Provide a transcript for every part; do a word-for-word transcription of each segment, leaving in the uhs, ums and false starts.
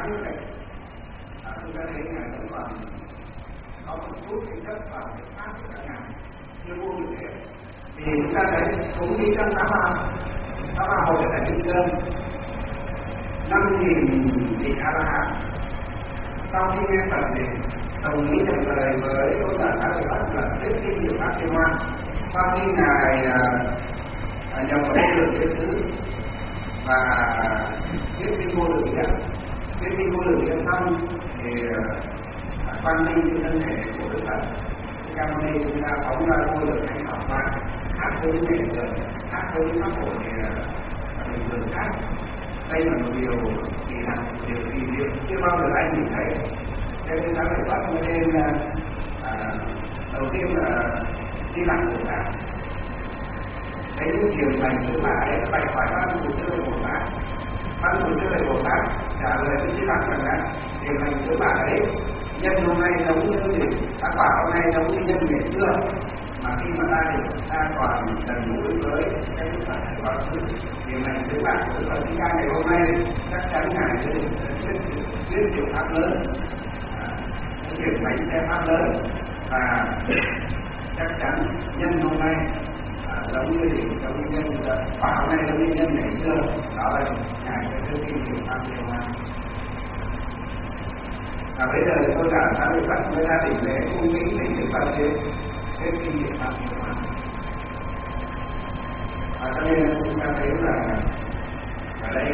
như vậy, à, chúng ta thấy ngài vẫn còn có một chút tính chất và cái pháp của các ngài chưa vô như thế. Thì chúng ta thấy cũng như trong tám ba tám ba hồi tại Kinh Sơn năm nghìn vị A La Hán sau khi nghe Phật thì đồng ý nhận lời với Tôn giả Xá Lợi Phất là thuyết kinh hiệu pháp Thiên Hoa. Sau khi ngài uh, nhập vào đường thế xứ và thuyết kinh vô lượng nghĩa, thuyết kinh vô lượng nghĩa xong thì uh, quan minh trên thân thể của Đức Phật Ca Mâu Ni chúng ta phóng ra vô lượng thánh học pháp, hát với những nghệ tượng, hát với những pháp phổ thì mình thường hát. Đây là một điều kỳ lạ, điều kỳ diệu chưa bao giờ anh nhìn thấy. Cho nên Xá Lợi Phất mới nên à, đầu tiên là đi lạc Bồ Tát. Đấy những điều này thứ mà ấy là bài hỏi Văn Thù Sư Lợi Bồ Tát. Văn Thù Sư Lợi Bồ Tát trả lời với Di Lặc rằng là điều này thứ mà ấy nhân hôm nay giống như gì, các quả hôm nay giống như nhân ngày xưa, mà khi mà ta được ta còn gần gũi với cái Đức Phật quá khứ, điều này thứ bạn của Đức Phật Thích Ca ngày hôm nay chắc chắn ngài sẽ thuyết thuyết điều pháp lớn, chuyển bánh xe pháp lớn, và chắc chắn nhân hôm nay à, giống như gì, giống như nhân quả hôm nay giống như nhân ngày xưa, đó là ngài sẽ thuyết kinh điều pháp Thiên Hoa. Và bây giờ tôi đã Xá Lợi Phất với gia đình lễ cung kính để Đức Phật thuyết thuyết kinh điều pháp Thiên Hoa. Và cho nên chúng ta thấy là ở đây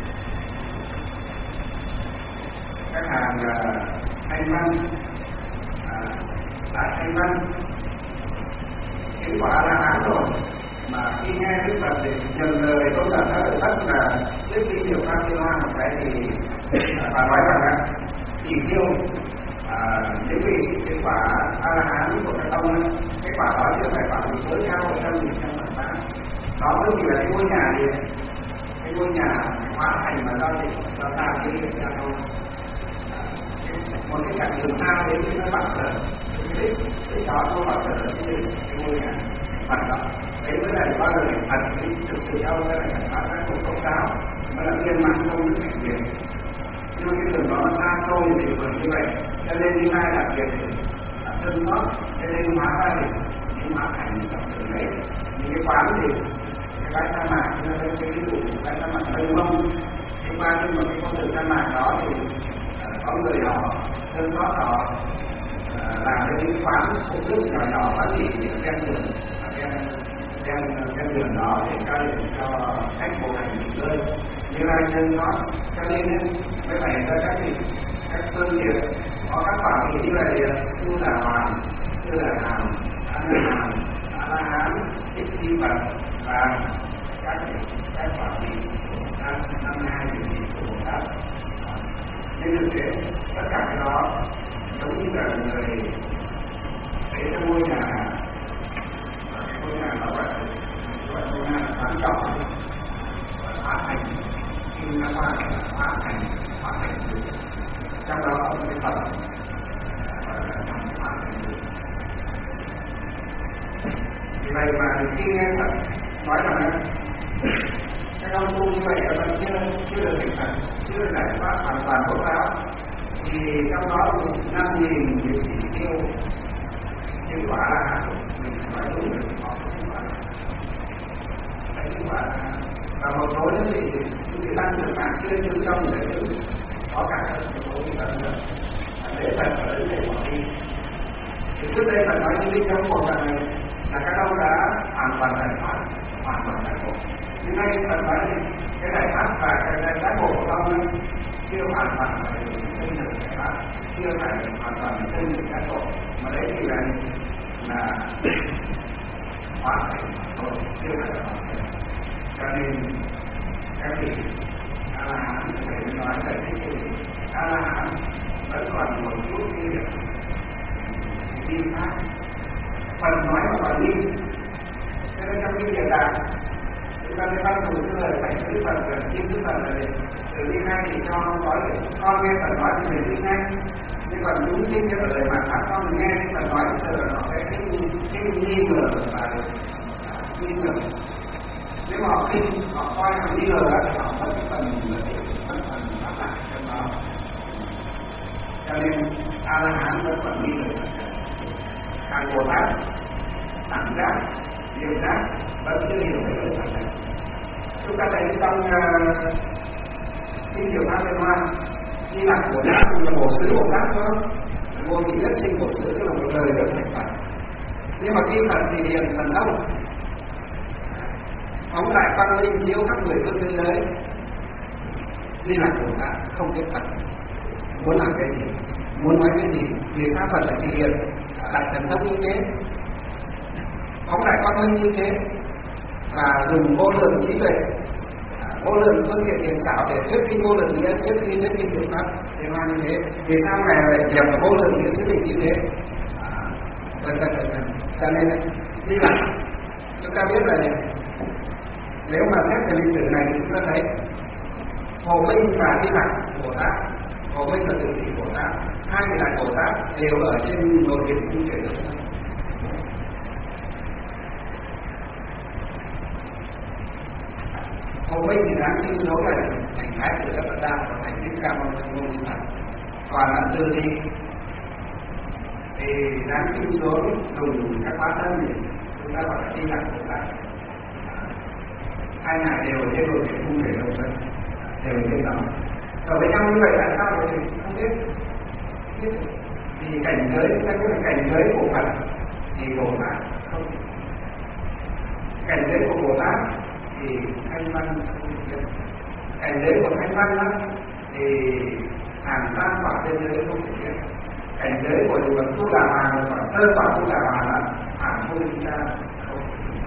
các hàng Thanh Văn, à, tại Thanh Văn kết quả là án rồi, mà khi nghe Đức Phật thì nhận lời Tôn giả Xá Lợi Phất là thuyết kinh điều pháp Thiên Hoa một cái thì bà nói rằng là chỉ tiêu à, những vị kết quả A La Hán của các ông ấy, kết quả đó chưa phải quả gì tối cao ở trong những trong Phật pháp. Đó mới chỉ là cái ngôi nhà gì, cái ngôi nhà hóa thành mà giao dịch giao ta cái nhà thôi. Một cái cảnh đường xa đến khi nó bằng là cái đích, cái đó nó bằng là cái cái ngôi nhà bằng đó. Đấy mới là bao giờ phải thật cái thực sự đâu, cái là phải phát các cuộc công giáo, mới là viên mãn không những cảnh việc. Nhưng mà cái đường đó xa xôi thì bởi như vậy, cho nên như hai đặc biệt thì là thân thoát, cho nên hóa ra thì những hóa thành trong đường đấy. Những cái quán thì cái bãi sa mạc, cho nên cái ví dụ bãi sa mạc mênh mông, đi qua trên một cái con đường sa mạc đó thì có người họ thân thoát họ làm cái những quán phụ nước nhỏ nhỏ quán gì ở ven đường, ven ven đường đó để cho cho khách bộ hành nghỉ ngơi. Như lai chân thoát, cho nên mới phải ra các gì các phương tiện có các quả vị như vậy, như là hoàng, như là hàm, a la hàm, a la hán, thích chi Phật và các các quả vị năm năm hai vị vị của Bồ Tát. Nên thực tế tất cả cái đó giống như là người thấy trong ngôi nhà, cái ngôi nhà đó gọi là gọi là ngôi nhà sáng trọng, hóa thành kim các hoa hóa thành hóa thành trong đó có một cái Phật gọi là hóa thành. Vì vậy mà khi nghe Phật nói rằng các ông tu như vậy là vẫn chưa chưa được thành Phật, chưa được giải thoát hoàn toàn tốt giáo, thì trong đó năm nghìn những chỉ tiêu kết quả là mình phải đúng được họ kết quả là kết quả là và một số những vị những vị tăng trưởng mạng chưa chưa trong để chứng có cả một số vị tăng nữa để Phật ở đến để bỏ đi. Thì trước đây Phật nói như linh trong một lần này là các ông đã hoàn toàn giải thoát, hoàn toàn giải thoát. Nhưng nay Phật nói cái giải thoát và cái giải thoát của ông ấy chưa hoàn toàn là chân thực giải thoát, chưa phải hoàn toàn là chân thực giải thoát, mà đấy thì là là hóa thành thôi, chưa phải là hoàn thành. Cho nên các vị A La Hán phải nói về cái gì A La Hán vẫn còn một chút kinh nghiệm đi khác. Phần nói mà còn đi, cho nên trong kinh địa tạng chúng ta mới bắt đầu cái lời phải thứ Phật gần tin thứ Phật là từ đi ngay thì cho con nói được, con nghe Phật nói thì mình đi ngay. Nhưng còn đúng chính cái lời mà các con nghe Phật nói thì giờ nó sẽ cái cái nghi ngờ và nghi ngờ. Nếu mà họ tin, họ coi họ nghi ngờ thì họ mất cái phần mất phần phát lại trong đó. cho nên A La Hán vẫn còn đi được. Hàng Bồ Tát đẳng giác, diệu giác vẫn chưa hiểu về lời Phật này. Chúng ta thấy trong kinh Diệu Pháp Liên Hoa, Di Lặc Bồ Tát là Bổ Xứ Bồ Tát đó, vô vị nhất sinh Bổ Xứ, tức là một đời rất thành Phật. Nhưng mà khi Phật thì hiện thần thông, phóng đại quang minh chiếu khắp mười phương thế giới. Di Lặc Bồ Tát không biết Phật muốn làm cái gì, muốn nói cái gì, vì sao Phật lại thể hiện đại thần thông như thế, phóng đại quang minh như thế, và dùng vô lượng trí tuệ, vô lượng phương tiện hiển xảo để thuyết minh vô lượng nghĩa, thuyết minh thuyết minh diệu pháp liên hoa như thế. Vì sao ngài lại nhập vào vô lượng nghĩa xứ định như thế? Vân vân vân vân. Cho nên Di Lặc, chúng ta biết là nếu mà xét về lịch sử này thì chúng ta thấy Hồ Minh và Di Lặc Bồ Tát, Hồ Minh và Từ Thị Bồ Tát, hai vị đại Bồ Tát đều ở trên một việc trung chuyển được. Hồ Minh thì đáng sinh số là thành Thái Tử Đất Phật Đà và thành Thích Ca Mâu Ni Phật. Còn là Từ Thị thì đáng sinh số dùng các hóa thân thì chúng ta gọi là Di Lặc Bồ Tát. Hai ngài đều ở trên một việc không thể đồng thân, đều ở trên đó. Rồi với nhau như vậy tại sao thì không biết. Biết vì cảnh giới, chúng ta biết là cảnh giới của Phật thì Bồ Tát không biết. Cảnh giới của Bồ Tát thì Thanh Văn không biết. Cảnh giới của Thanh Văn đó thì hàng tam quả thế giới không thể biết. Cảnh giới của những bậc Tu Đà Hoàng và sơ quả Tu Đà Hoàng là phản vô chúng ta không thể biết.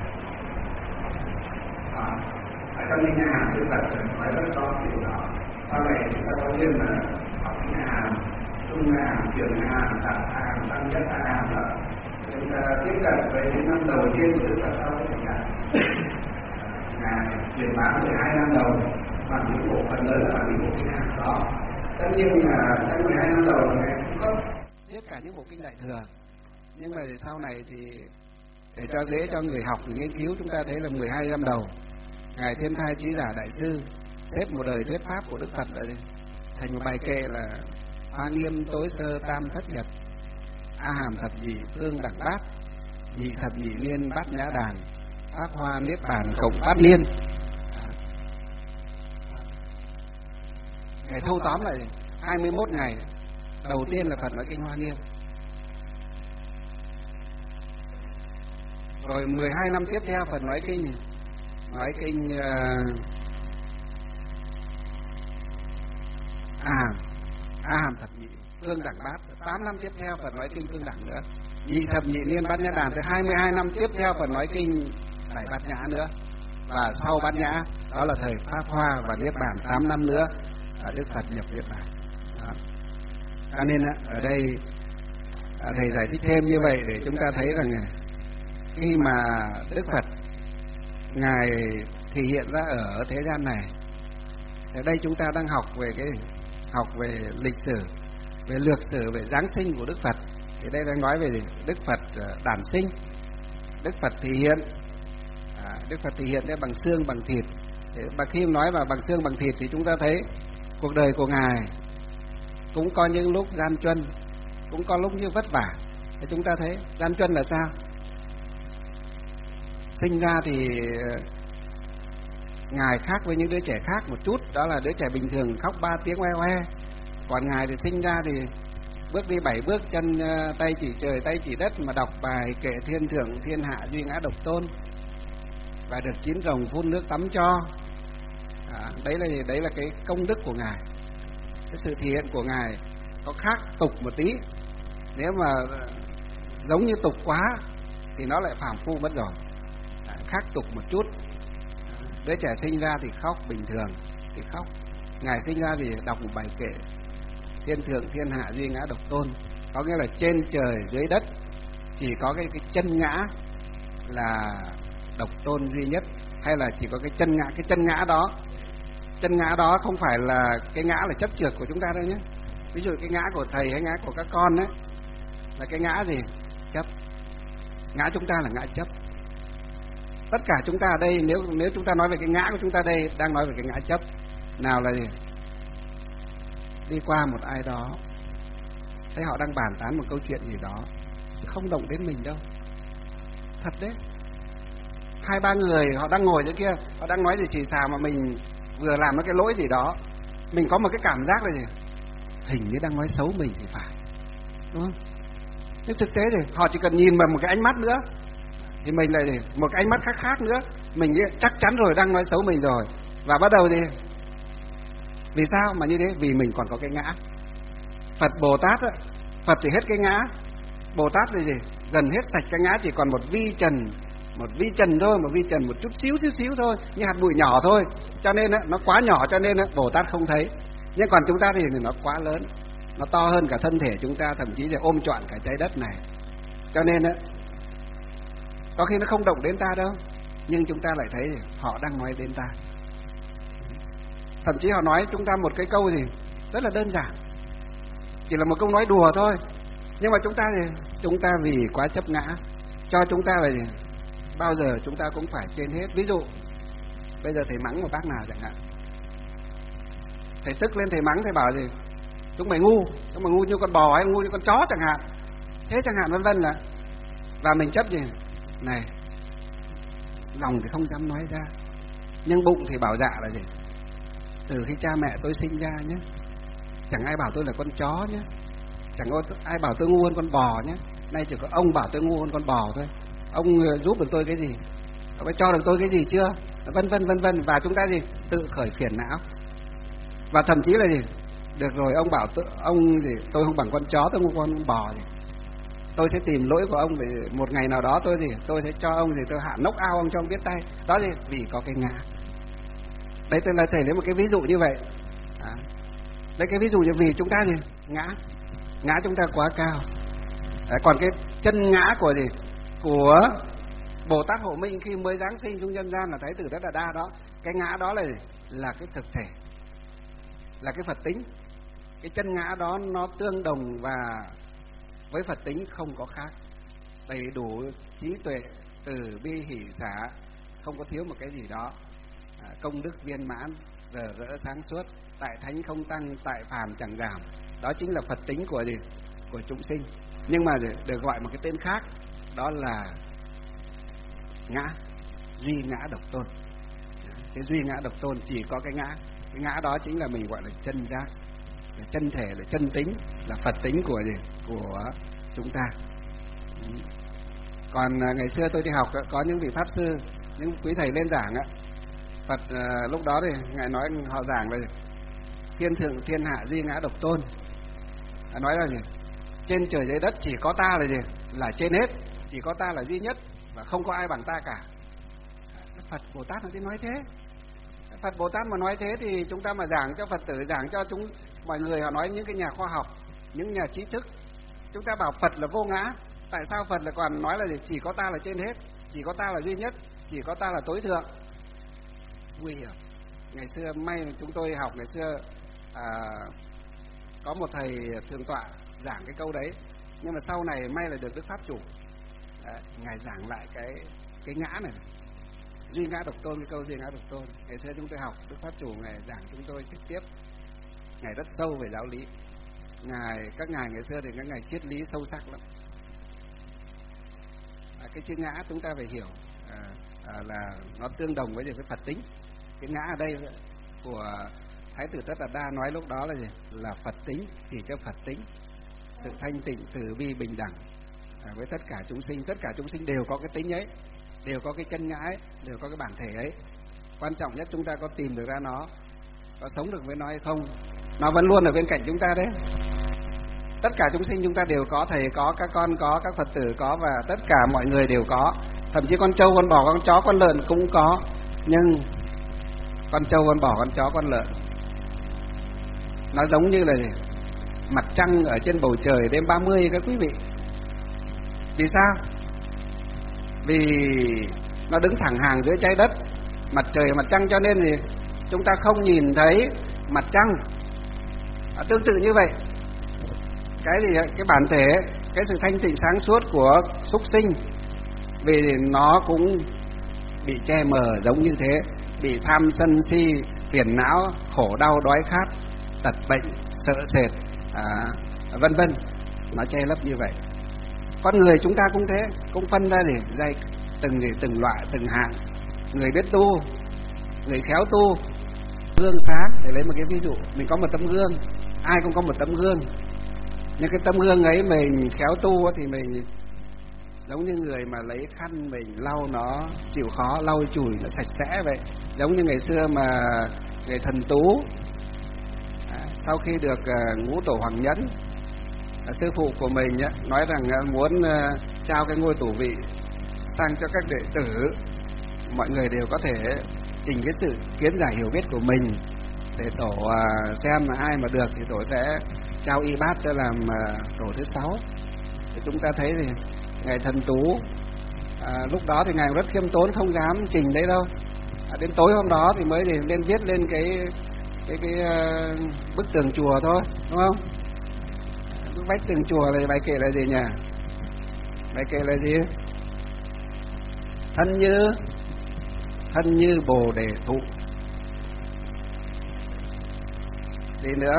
Ở trong những nhà hàng Đức Phật nói rất rõ điều đó. Sau này chúng ta có duyên là học những nhà hàng, trung nhà hàng, chuyển nhà hàng, tặng hàng, tăng nhất nhà hàng là chúng ta tiếp cận với những năm đầu tiên của Đức Phật sau cái thời gian. Ngài truyền bá mười hai năm đầu bằng những bộ phận lớn là những bộ kinh hàng đó. Tất nhiên là trong mười hai năm đầu là Ngài cũng có biết cả những bộ kinh Đại Thừa, nhưng mà sau này thì để cho dễ cho người học người nghiên cứu, chúng ta thấy là mười hai năm đầu Ngài Thiên Thai Chí Giả Đại Sư xếp một đời thuyết pháp của Đức Phật ở đây thành một bài kệ là Hoa Nghiêm Tối Sơ Tam Thất Nhật, A Hàm Thập Nhị Phương Đẳng Bát, Nhị Thập Nhị Niên Bát Nhã Đàn, Pháp Hoa Niết Bàn Cộng Bát Niên. Ngài thâu tóm lại hai mươi mốt ngày. Đầu tiên là Phật nói kinh Hoa Nghiêm, rồi mười hai năm tiếp theo Phật nói kinh nói kinh uh, A Hàm A Hàm Thập Nhị Phương Đẳng Bát. Tám năm tiếp theo Phật nói kinh Phương Đẳng nữa. Nhị Thập Nhị Niên Bát Nhã Đàn, tới hai mươi hai năm tiếp theo Phật nói kinh Đại Bát Nhã nữa. Và sau Bát Nhã đó là thời Pháp Hoa và Niết Bàn, tám năm nữa Đức Phật nhập Niết Bàn. Cho nên ở đây thầy giải thích thêm như vậy để chúng ta thấy rằng khi mà Đức Phật Ngài thể hiện ra ở thế gian này, ở đây chúng ta đang học về cái học về lịch sử, về lược sử, về giáng sinh của Đức Phật. Thì đây đang nói về Đức Phật đản sinh, Đức Phật thể hiện, à, Đức Phật thể hiện bằng xương bằng thịt. Và khi nói vào bằng xương bằng thịt thì chúng ta thấy cuộc đời của Ngài cũng có những lúc gian truân, cũng có lúc như vất vả. Thì chúng ta thấy gian truân là sao? Sinh ra thì Ngài khác với những đứa trẻ khác một chút, đó là đứa trẻ bình thường khóc ba tiếng oe oe. Còn Ngài thì sinh ra thì bước đi bảy bước, chân tay chỉ trời tay chỉ đất, mà đọc bài kệ thiên thượng thiên hạ duy ngã độc tôn, và được chín rồng phun nước tắm cho. À, đấy là đấy là cái công đức của Ngài. Cái sự thể hiện của Ngài có khác tục một tí. Nếu mà giống như tục quá thì nó lại phàm phu mất rồi. À, khác tục một chút. À, đứa trẻ sinh ra thì khóc bình thường thì khóc. Ngài sinh ra thì đọc một bài kệ thiên thượng thiên hạ duy ngã độc tôn, có nghĩa là trên trời dưới đất chỉ có cái, cái chân ngã là độc tôn duy nhất, hay là chỉ có cái chân ngã. Cái chân ngã đó, chân ngã đó không phải là cái ngã là chấp trược của chúng ta đâu nhé. Ví dụ cái ngã của thầy hay ngã của các con ấy là cái ngã gì? Chấp. Ngã chúng ta là ngã chấp. Tất cả chúng ta ở đây, nếu nếu chúng ta nói về cái ngã của chúng ta đây, đang nói về cái ngã chấp. Nào là gì? Đi qua một ai đó thấy họ đang bàn tán một câu chuyện gì đó không động đến mình đâu. Thật đấy. Hai ba người họ đang ngồi dưới kia, họ đang nói gì xì xào mà mình vừa làm một cái lỗi gì đó, mình có một cái cảm giác là gì? Hình như đang nói xấu mình thì phải, đúng không? Nhưng thực tế thì họ chỉ cần nhìn vào một cái ánh mắt nữa thì mình lại một cái ánh mắt khác khác nữa, mình chắc chắn rồi đang nói xấu mình rồi. Và bắt đầu thì vì sao mà như thế? Vì mình còn có cái ngã. Phật Bồ Tát á, Phật thì hết cái ngã. Bồ Tát là gì? Gần hết sạch cái ngã, chỉ còn một vi trần, một vi trần thôi, một vi trần một chút xíu xíu xíu thôi, như hạt bụi nhỏ thôi. Cho nên á, nó quá nhỏ cho nên á, Bồ Tát không thấy. Nhưng còn chúng ta thì nó quá lớn, nó to hơn cả thân thể chúng ta, thậm chí là ôm trọn cả trái đất này. Cho nên á, có khi nó không động đến ta đâu, nhưng chúng ta lại thấy họ đang nói đến ta. Thậm chí họ nói chúng ta một cái câu gì rất là đơn giản, chỉ là một câu nói đùa thôi, nhưng mà chúng ta thì chúng ta vì quá chấp ngã, cho chúng ta là gì? Bao giờ chúng ta cũng phải trên hết. Ví dụ bây giờ thầy mắng một bác nào chẳng hạn, thầy tức lên thầy mắng, thầy bảo gì? Chúng mày ngu, chúng mày ngu như con bò hay ngu như con chó chẳng hạn, thế chẳng hạn vân vân là, và mình chấp gì? Này, lòng thì không dám nói ra, nhưng bụng thì bảo dạ là gì? Từ khi cha mẹ tôi sinh ra nhé, chẳng ai bảo tôi là con chó nhé, chẳng ai bảo tôi ngu hơn con bò nhé, nay chỉ có ông bảo tôi ngu hơn con bò thôi. Ông giúp được tôi cái gì? Ông phải cho được tôi cái gì chưa? Vân vân vân vân. Và chúng ta gì? Tự khởi phiền não. Và thậm chí là gì? Được rồi, ông bảo tôi, ông gì? Tôi không bằng con chó, tôi không con bò gì. Tôi sẽ tìm lỗi của ông để một ngày nào đó tôi gì? Tôi sẽ cho ông gì? Tôi hạ knock out ông cho ông biết tay. Đó gì? Vì có cái ngã. Đấy, tôi là thầy lấy một cái ví dụ như vậy. À. Lấy cái ví dụ như vì chúng ta gì? Ngã. Ngã chúng ta quá cao. Đấy, còn cái chân ngã của gì? Của Bồ Tát Hộ Minh khi mới giáng sinh xuống nhân gian là Thái tử Tất Đạt Đa đó. Cái ngã đó là là cái thực thể, là cái Phật tính. Cái chân ngã đó nó tương đồng và với Phật tính không có khác, đầy đủ trí tuệ, từ bi hỷ xả, không có thiếu một cái gì đó. À, công đức viên mãn, rờ rỡ sáng suốt, tại thánh không tăng, tại phàm chẳng giảm. Đó chính là Phật tính của gì? Của chúng sinh. Nhưng mà được gọi một cái tên khác, đó là ngã, duy ngã độc tôn. Cái duy ngã độc tôn chỉ có cái ngã. Cái ngã đó chính là mình gọi là chân giác, là chân thể, là chân tính, là Phật tính của gì? Của chúng ta. Còn ngày xưa tôi đi học có những vị pháp sư, những quý thầy lên giảng á, Phật uh, lúc đó thì ngài nói, họ giảng là thiên thượng thiên hạ duy ngã độc tôn. À, nói là gì? Trên trời dưới đất chỉ có ta là gì? Là trên hết, chỉ có ta là duy nhất và không có ai bằng ta cả. Phật Bồ Tát nó nói thế. Phật Bồ Tát mà nói thế thì chúng ta mà giảng cho Phật tử, giảng cho chúng mọi người, họ nói những cái nhà khoa học, những nhà trí thức, chúng ta bảo Phật là vô ngã, tại sao Phật lại còn nói là gì? Chỉ có ta là trên hết, chỉ có ta là duy nhất, chỉ có ta là tối thượng. Nguy hiểm. Ngày xưa may mà chúng tôi học ngày xưa à, có một thầy thượng tọa giảng cái câu đấy, nhưng mà sau này may là được Đức Pháp Chủ à, ngài giảng lại cái cái ngã này, duy ngã độc tôn, cái câu duy ngã độc tôn. Ngày xưa chúng tôi học Đức Pháp Chủ ngài giảng chúng tôi trực tiếp, ngài rất sâu về giáo lý. Ngài các ngài ngày xưa thì các ngài triết lý sâu sắc lắm. À, cái chữ ngã chúng ta phải hiểu à, à, là nó tương đồng với cái Phật tính. Cái ngã ở đây của Thái tử Tất Đạt Đa nói lúc đó là gì? Là Phật tính, chỉ cho Phật tính, sự thanh tịnh, từ bi, bình đẳng à, với tất cả chúng sinh. Tất cả chúng sinh đều có cái tính ấy, đều có cái chân ngã ấy, đều có cái bản thể ấy. Quan trọng nhất chúng ta có tìm được ra nó, có sống được với nó hay không. Nó vẫn luôn ở bên cạnh chúng ta đấy. Tất cả chúng sinh chúng ta đều có, thầy có, các con có, các Phật tử có, và tất cả mọi người đều có. Thậm chí con trâu, con bò, con chó, con lợn cũng có. Nhưng con trâu, con bò, con chó, con lợn nó giống như là mặt trăng ở trên bầu trời đêm ba mươi các quý vị. Vì sao? Vì nó đứng thẳng hàng giữa trái đất, mặt trời mặt trăng, cho nên thì chúng ta không nhìn thấy mặt trăng. À, tương tự như vậy, cái gì cái bản thể, cái sự thanh tịnh sáng suốt của súc sinh, vì nó cũng bị che mờ giống như thế, bị tham sân si, phiền não, khổ đau, đói khát, tật bệnh, sợ sệt, à, vân vân. nó che lấp như vậy. Con người chúng ta cũng thế, cũng phân ra gì dạy từng gì từng loại từng hạng. Người biết tu, người khéo tu, gương sáng. Để lấy một cái ví dụ, mình có một tấm gương, ai cũng có một tấm gương, nhưng cái tấm gương ấy mình khéo tu thì mình giống như người mà lấy khăn mình lau nó chịu khó, lau chùi nó sạch sẽ vậy. Giống như ngày xưa mà người thần Tú à, sau khi được uh, ngũ tổ Hoàng Nhẫn là sư phụ của mình á, nói rằng uh, muốn uh, trao cái ngôi tổ vị sang cho các đệ tử, mọi người đều có thể trình cái sự kiến giải hiểu biết của mình để tổ uh, xem là ai mà được thì tổ sẽ trao y bát cho làm uh, tổ thứ sáu. Thì chúng ta thấy thì ngài thần Tú à, lúc đó thì ngài rất khiêm tốn, không dám trình đấy đâu. À, đến tối hôm đó thì mới thì lên viết lên cái cái cái uh, bức tường chùa thôi, đúng không? Bức vách tường chùa này bài kệ là gì nhỉ? Bài kệ là gì? Thân như thân như bồ đề thụ. Gì nữa?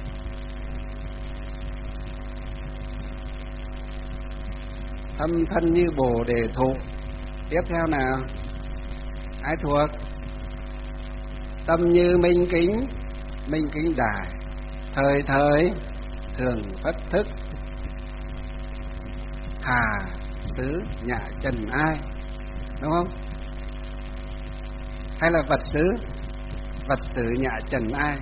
Thâm thân như bồ đề thụ. Tiếp theo nào? Ai thuộc? Tâm như minh kính, minh kính đài, thời thời thường phất thức, hà xứ nhạ trần ai, đúng không? Hay là vật xứ, vật xứ nhạ trần ai.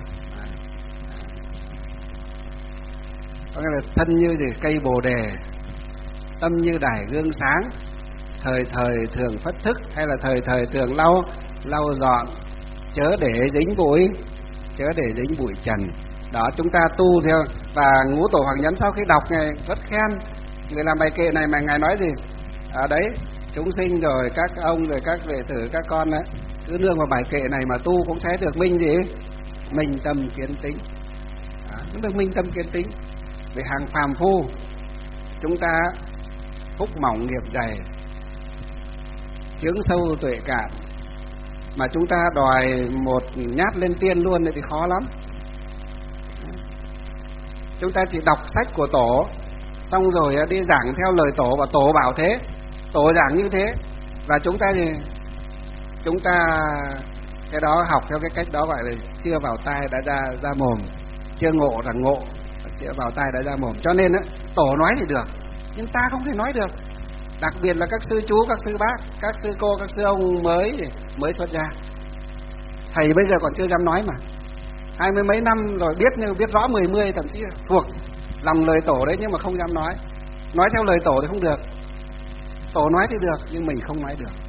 Có nghĩa là thân như thì cây bồ đề, tâm như đài gương sáng, thời thời thường phất thức, hay là thời thời thường lau lau dọn, chớ để dính bụi, chớ để dính bụi trần. Đó, chúng ta tu theo. Và ngũ tổ Hoàng Nhẫn sau khi đọc ngài rất khen người làm bài kệ này, mà ngài nói gì? Ở đấy, chúng sinh rồi các ông rồi các đệ tử các con đấy, cứ nương vào bài kệ này mà tu cũng sẽ được minh gì? Minh tâm kiến tính. Đó, cũng được minh tâm kiến tính. Vì hàng phàm phu chúng ta phúc mỏng nghiệp dày, chướng sâu tuệ cạn, mà chúng ta đòi một nhát lên tiên luôn thì khó lắm. Chúng ta chỉ đọc sách của tổ xong rồi đi giảng theo lời tổ, và tổ bảo thế, tổ giảng như thế, và chúng ta thì chúng ta cái đó học theo cái cách đó, gọi là chưa vào tai đã ra ra mồm, chưa ngộ rằng ngộ, chưa vào tai đã ra mồm. Cho nên á, tổ nói thì được, nhưng ta không thể nói được. Đặc biệt là các sư chú, các sư bác, các sư cô, các sư ông mới mới xuất gia. Thầy bây giờ còn chưa dám nói mà. Hai mươi mấy năm rồi biết, nhưng biết rõ mười mươi, thậm chí thuộc lòng lời tổ đấy, nhưng mà không dám nói. Nói theo lời tổ thì không được. Tổ nói thì được, nhưng mình không nói được.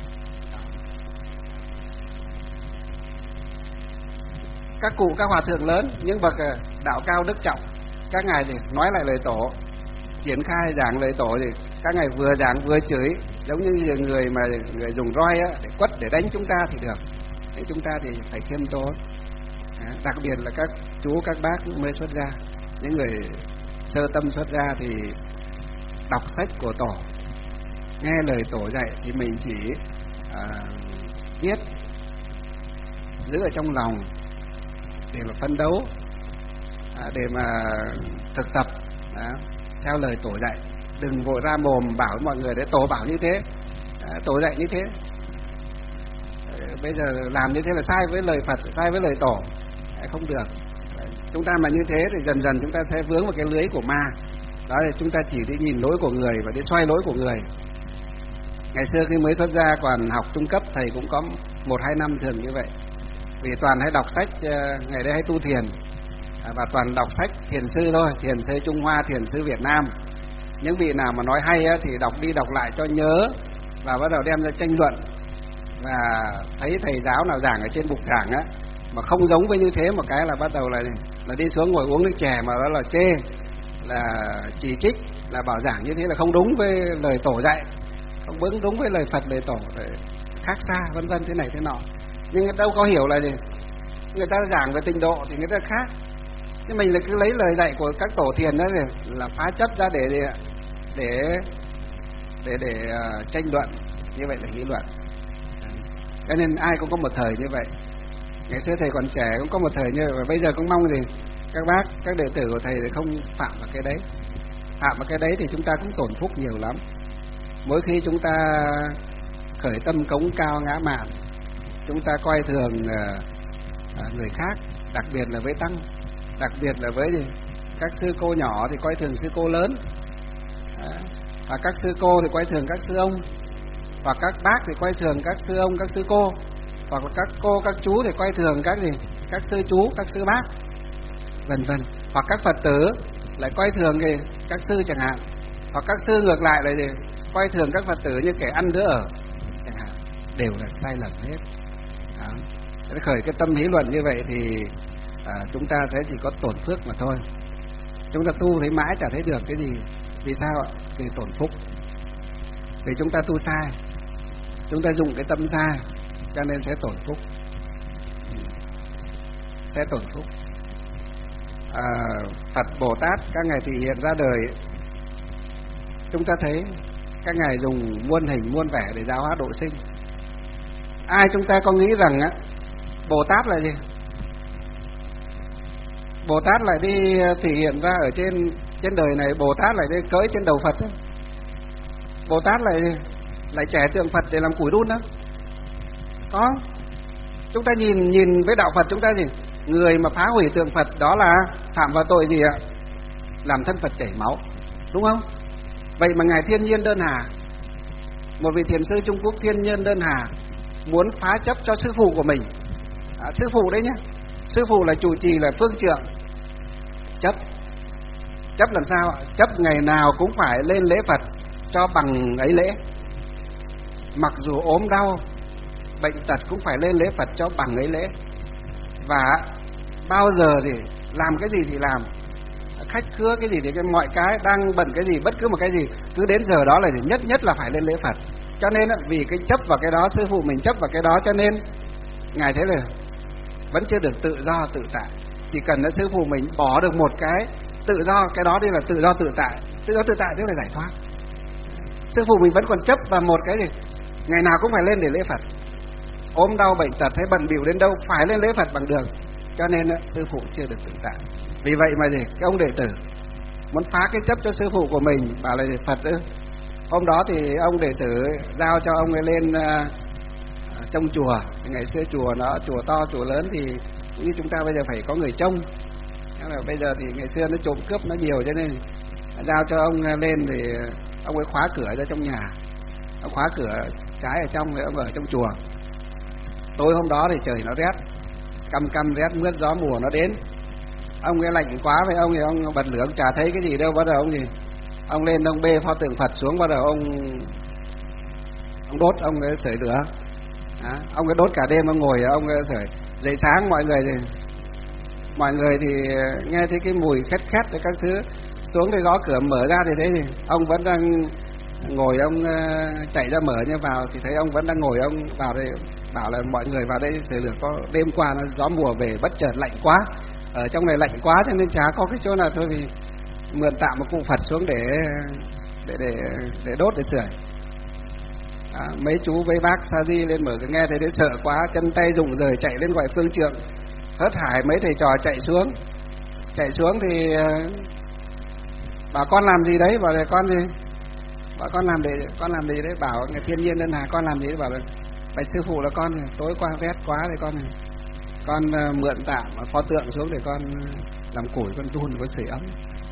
Các cụ, các hòa thượng lớn, những bậc đạo cao đức trọng, các ngài thì nói lại lời tổ, triển khai giảng lời tổ thì các ngài vừa giảng vừa chửi, giống như người mà người dùng roi á, để quất để đánh chúng ta thì được. Thế chúng ta thì phải khiêm tốn. À, đặc biệt là các chú các bác mới xuất gia, những người sơ tâm xuất gia thì đọc sách của tổ, nghe lời tổ dạy thì mình chỉ à, biết, giữ ở trong lòng để mà phấn đấu, à, để mà thực tập đó, theo lời tổ dạy. Đừng vội ra mồm bảo mọi người để tổ bảo như thế, à, tổ dạy như thế. À, bây giờ làm như thế là sai với lời Phật, sai với lời tổ, à, không được. À, chúng ta mà như thế thì dần dần chúng ta sẽ vướng vào cái lưới của ma. Đó là chúng ta chỉ đi nhìn lỗi của người và đi xoay lỗi của người. Ngày xưa khi mới xuất gia còn học trung cấp, thầy cũng có một hai năm thường như vậy. Vì toàn hay đọc sách, ngày đấy hay tu thiền, và toàn đọc sách thiền sư thôi, thiền sư Trung Hoa, thiền sư Việt Nam. Những vị nào mà nói hay á, thì đọc đi đọc lại cho nhớ, và bắt đầu đem ra tranh luận. Và thấy thầy giáo nào giảng ở trên bục giảng á mà không giống với như thế một cái là bắt đầu là là đi xuống ngồi uống nước chè, mà đó là chê, là chỉ trích, là bảo giảng như thế là không đúng với lời tổ dạy, không đúng đúng với lời Phật, lời tổ, khác xa, vân vân thế này thế nọ. Nhưng đâu có hiểu là gì, người ta giảng về tịnh độ thì người ta khác, nhưng mình là cứ lấy lời dạy của các tổ thiền đó là phá chấp ra để để để để, để uh, tranh luận, như vậy là nghị luận. Cho nên ai cũng có một thời như vậy. Ngày xưa thầy còn trẻ cũng có một thời như vậy, và bây giờ cũng mong gì các bác, các đệ tử của thầy thì không phạm vào cái đấy. phạm vào cái đấy thì chúng ta cũng tổn phúc nhiều lắm. Mỗi khi chúng ta khởi tâm cống cao ngã mạn, chúng ta coi thường uh, người khác, đặc biệt là với tăng, đặc biệt là với gì? Các sư cô nhỏ thì coi thường sư cô lớn, à, và các sư cô thì coi thường các sư ông, hoặc các bác thì coi thường các sư ông, các sư cô, hoặc là các cô, các chú thì coi thường các gì? Các sư chú, các sư bác, vân vân. Hoặc các Phật tử lại coi thường gì? Các sư chẳng hạn. Hoặc các sư ngược lại là gì? Coi thường các Phật tử như kẻ ăn đứa ở chẳng hạn. Đều là sai lầm hết. Đó. Khởi cái tâm lý luận như vậy thì à, chúng ta thấy chỉ có tổn phước mà thôi. Chúng ta tu thấy mãi chả thấy được cái gì. Vì sao ạ? Vì tổn phúc. Vì chúng ta tu sai, chúng ta dùng cái tâm sai, cho nên sẽ tổn phúc, sẽ tổn phúc. À, Phật Bồ Tát các ngài thị hiện ra đời, chúng ta thấy các ngài dùng muôn hình muôn vẻ để giáo hóa độ sinh. Ai chúng ta có nghĩ rằng á Bồ Tát là gì? Bồ Tát lại đi thị hiện ra ở trên trên đời này, Bồ Tát lại đi cưỡi trên đầu Phật đó. Bồ Tát lại lại trẻ tượng Phật để làm củi đun đó. Có. Chúng ta nhìn nhìn với đạo Phật chúng ta gì? Người mà phá hủy tượng Phật đó là phạm vào tội gì ạ? Làm thân Phật chảy máu, đúng không? Vậy mà ngài Thiên Nhiên Đơn Hà, một vị thiền sư Trung Quốc Thiên Nhiên Đơn Hà, muốn phá chấp cho sư phụ của mình. À, sư phụ đấy nhá. Sư phụ là chủ trì, là phương trượng. Chấp. Chấp làm sao ạ? Chấp ngày nào cũng phải lên lễ Phật cho bằng ấy lễ. Mặc dù ốm đau, bệnh tật cũng phải lên lễ Phật cho bằng ấy lễ. Và bao giờ thì làm cái gì thì làm, khách khứa cái gì thì cái mọi cái, đang bận cái gì, bất cứ một cái gì, cứ đến giờ đó là nhất nhất là phải lên lễ Phật. Cho nên vì cái chấp vào cái đó, sư phụ mình chấp vào cái đó, cho nên ngài thấy là vẫn chưa được tự do tự tại. Chỉ cần là sư phụ mình bỏ được một cái tự do, cái đó đây là tự do tự tại. Tự do tự tại tức là giải thoát. Sư phụ mình vẫn còn chấp vào một cái gì, ngày nào cũng phải lên để lễ Phật. Ốm đau bệnh tật hay bận bịu đến đâu phải lên lễ Phật bằng đường. Cho nên sư phụ chưa được tự tại. Vì vậy mà gì, cái ông đệ tử muốn phá cái chấp cho sư phụ của mình, bảo là gì, Phật ư. Hôm đó thì ông đệ tử giao cho ông ấy lên uh, trông chùa. Ngày xưa chùa nó chùa to chùa lớn thì như chúng ta bây giờ phải có người trông. Là bây giờ thì ngày xưa nó trộm cướp nó nhiều, cho nên giao cho ông lên thì ông ấy khóa cửa ra trong nhà, ông khóa cửa trái ở trong, rồi ông ở trong chùa. Tối hôm đó thì trời nó rét, căm căm rét mướt, gió mùa nó đến. Ông ấy lạnh quá với ông thì ông bật lửa, ông chả thấy cái gì đâu. Bắt đầu ông gì, ông lên ông bê pho tượng Phật xuống, bắt đầu ông ông đốt, ông ấy sưởi lửa. Đó, ông ấy đốt cả đêm, ông ngồi ông ấy sưởi. Dậy sáng mọi người thì mọi người thì nghe thấy cái mùi khét khét rồi các thứ, xuống để gõ cửa mở ra thì thấy gì, ông vẫn đang ngồi, ông chạy ra mở như vào thì thấy ông vẫn đang ngồi, ông vào đây bảo là mọi người vào đây sưởi lửa. Có đêm qua nó gió mùa về, bất chợt lạnh quá, ở trong này lạnh quá cho nên chả có cái chỗ nào, thôi thì mượn tạm một cụ Phật xuống để để để để đốt để sưởi. À, mấy chú với bác sa di lên mở, nghe thấy đến sợ quá, chân tay rụng rời chạy lên gọi phương trượng. Hớt hải mấy thầy trò chạy xuống, chạy xuống thì bảo con làm gì đấy, bảo là con gì, bảo con làm để con làm gì đấy, bảo người Thiên Nhiên Đơn Hà con làm gì đấy, bảo là bạch sư phụ là con tối qua rét quá thì con con uh, mượn tạm pho tượng xuống để con làm củi, con đun, con sưởi ấm.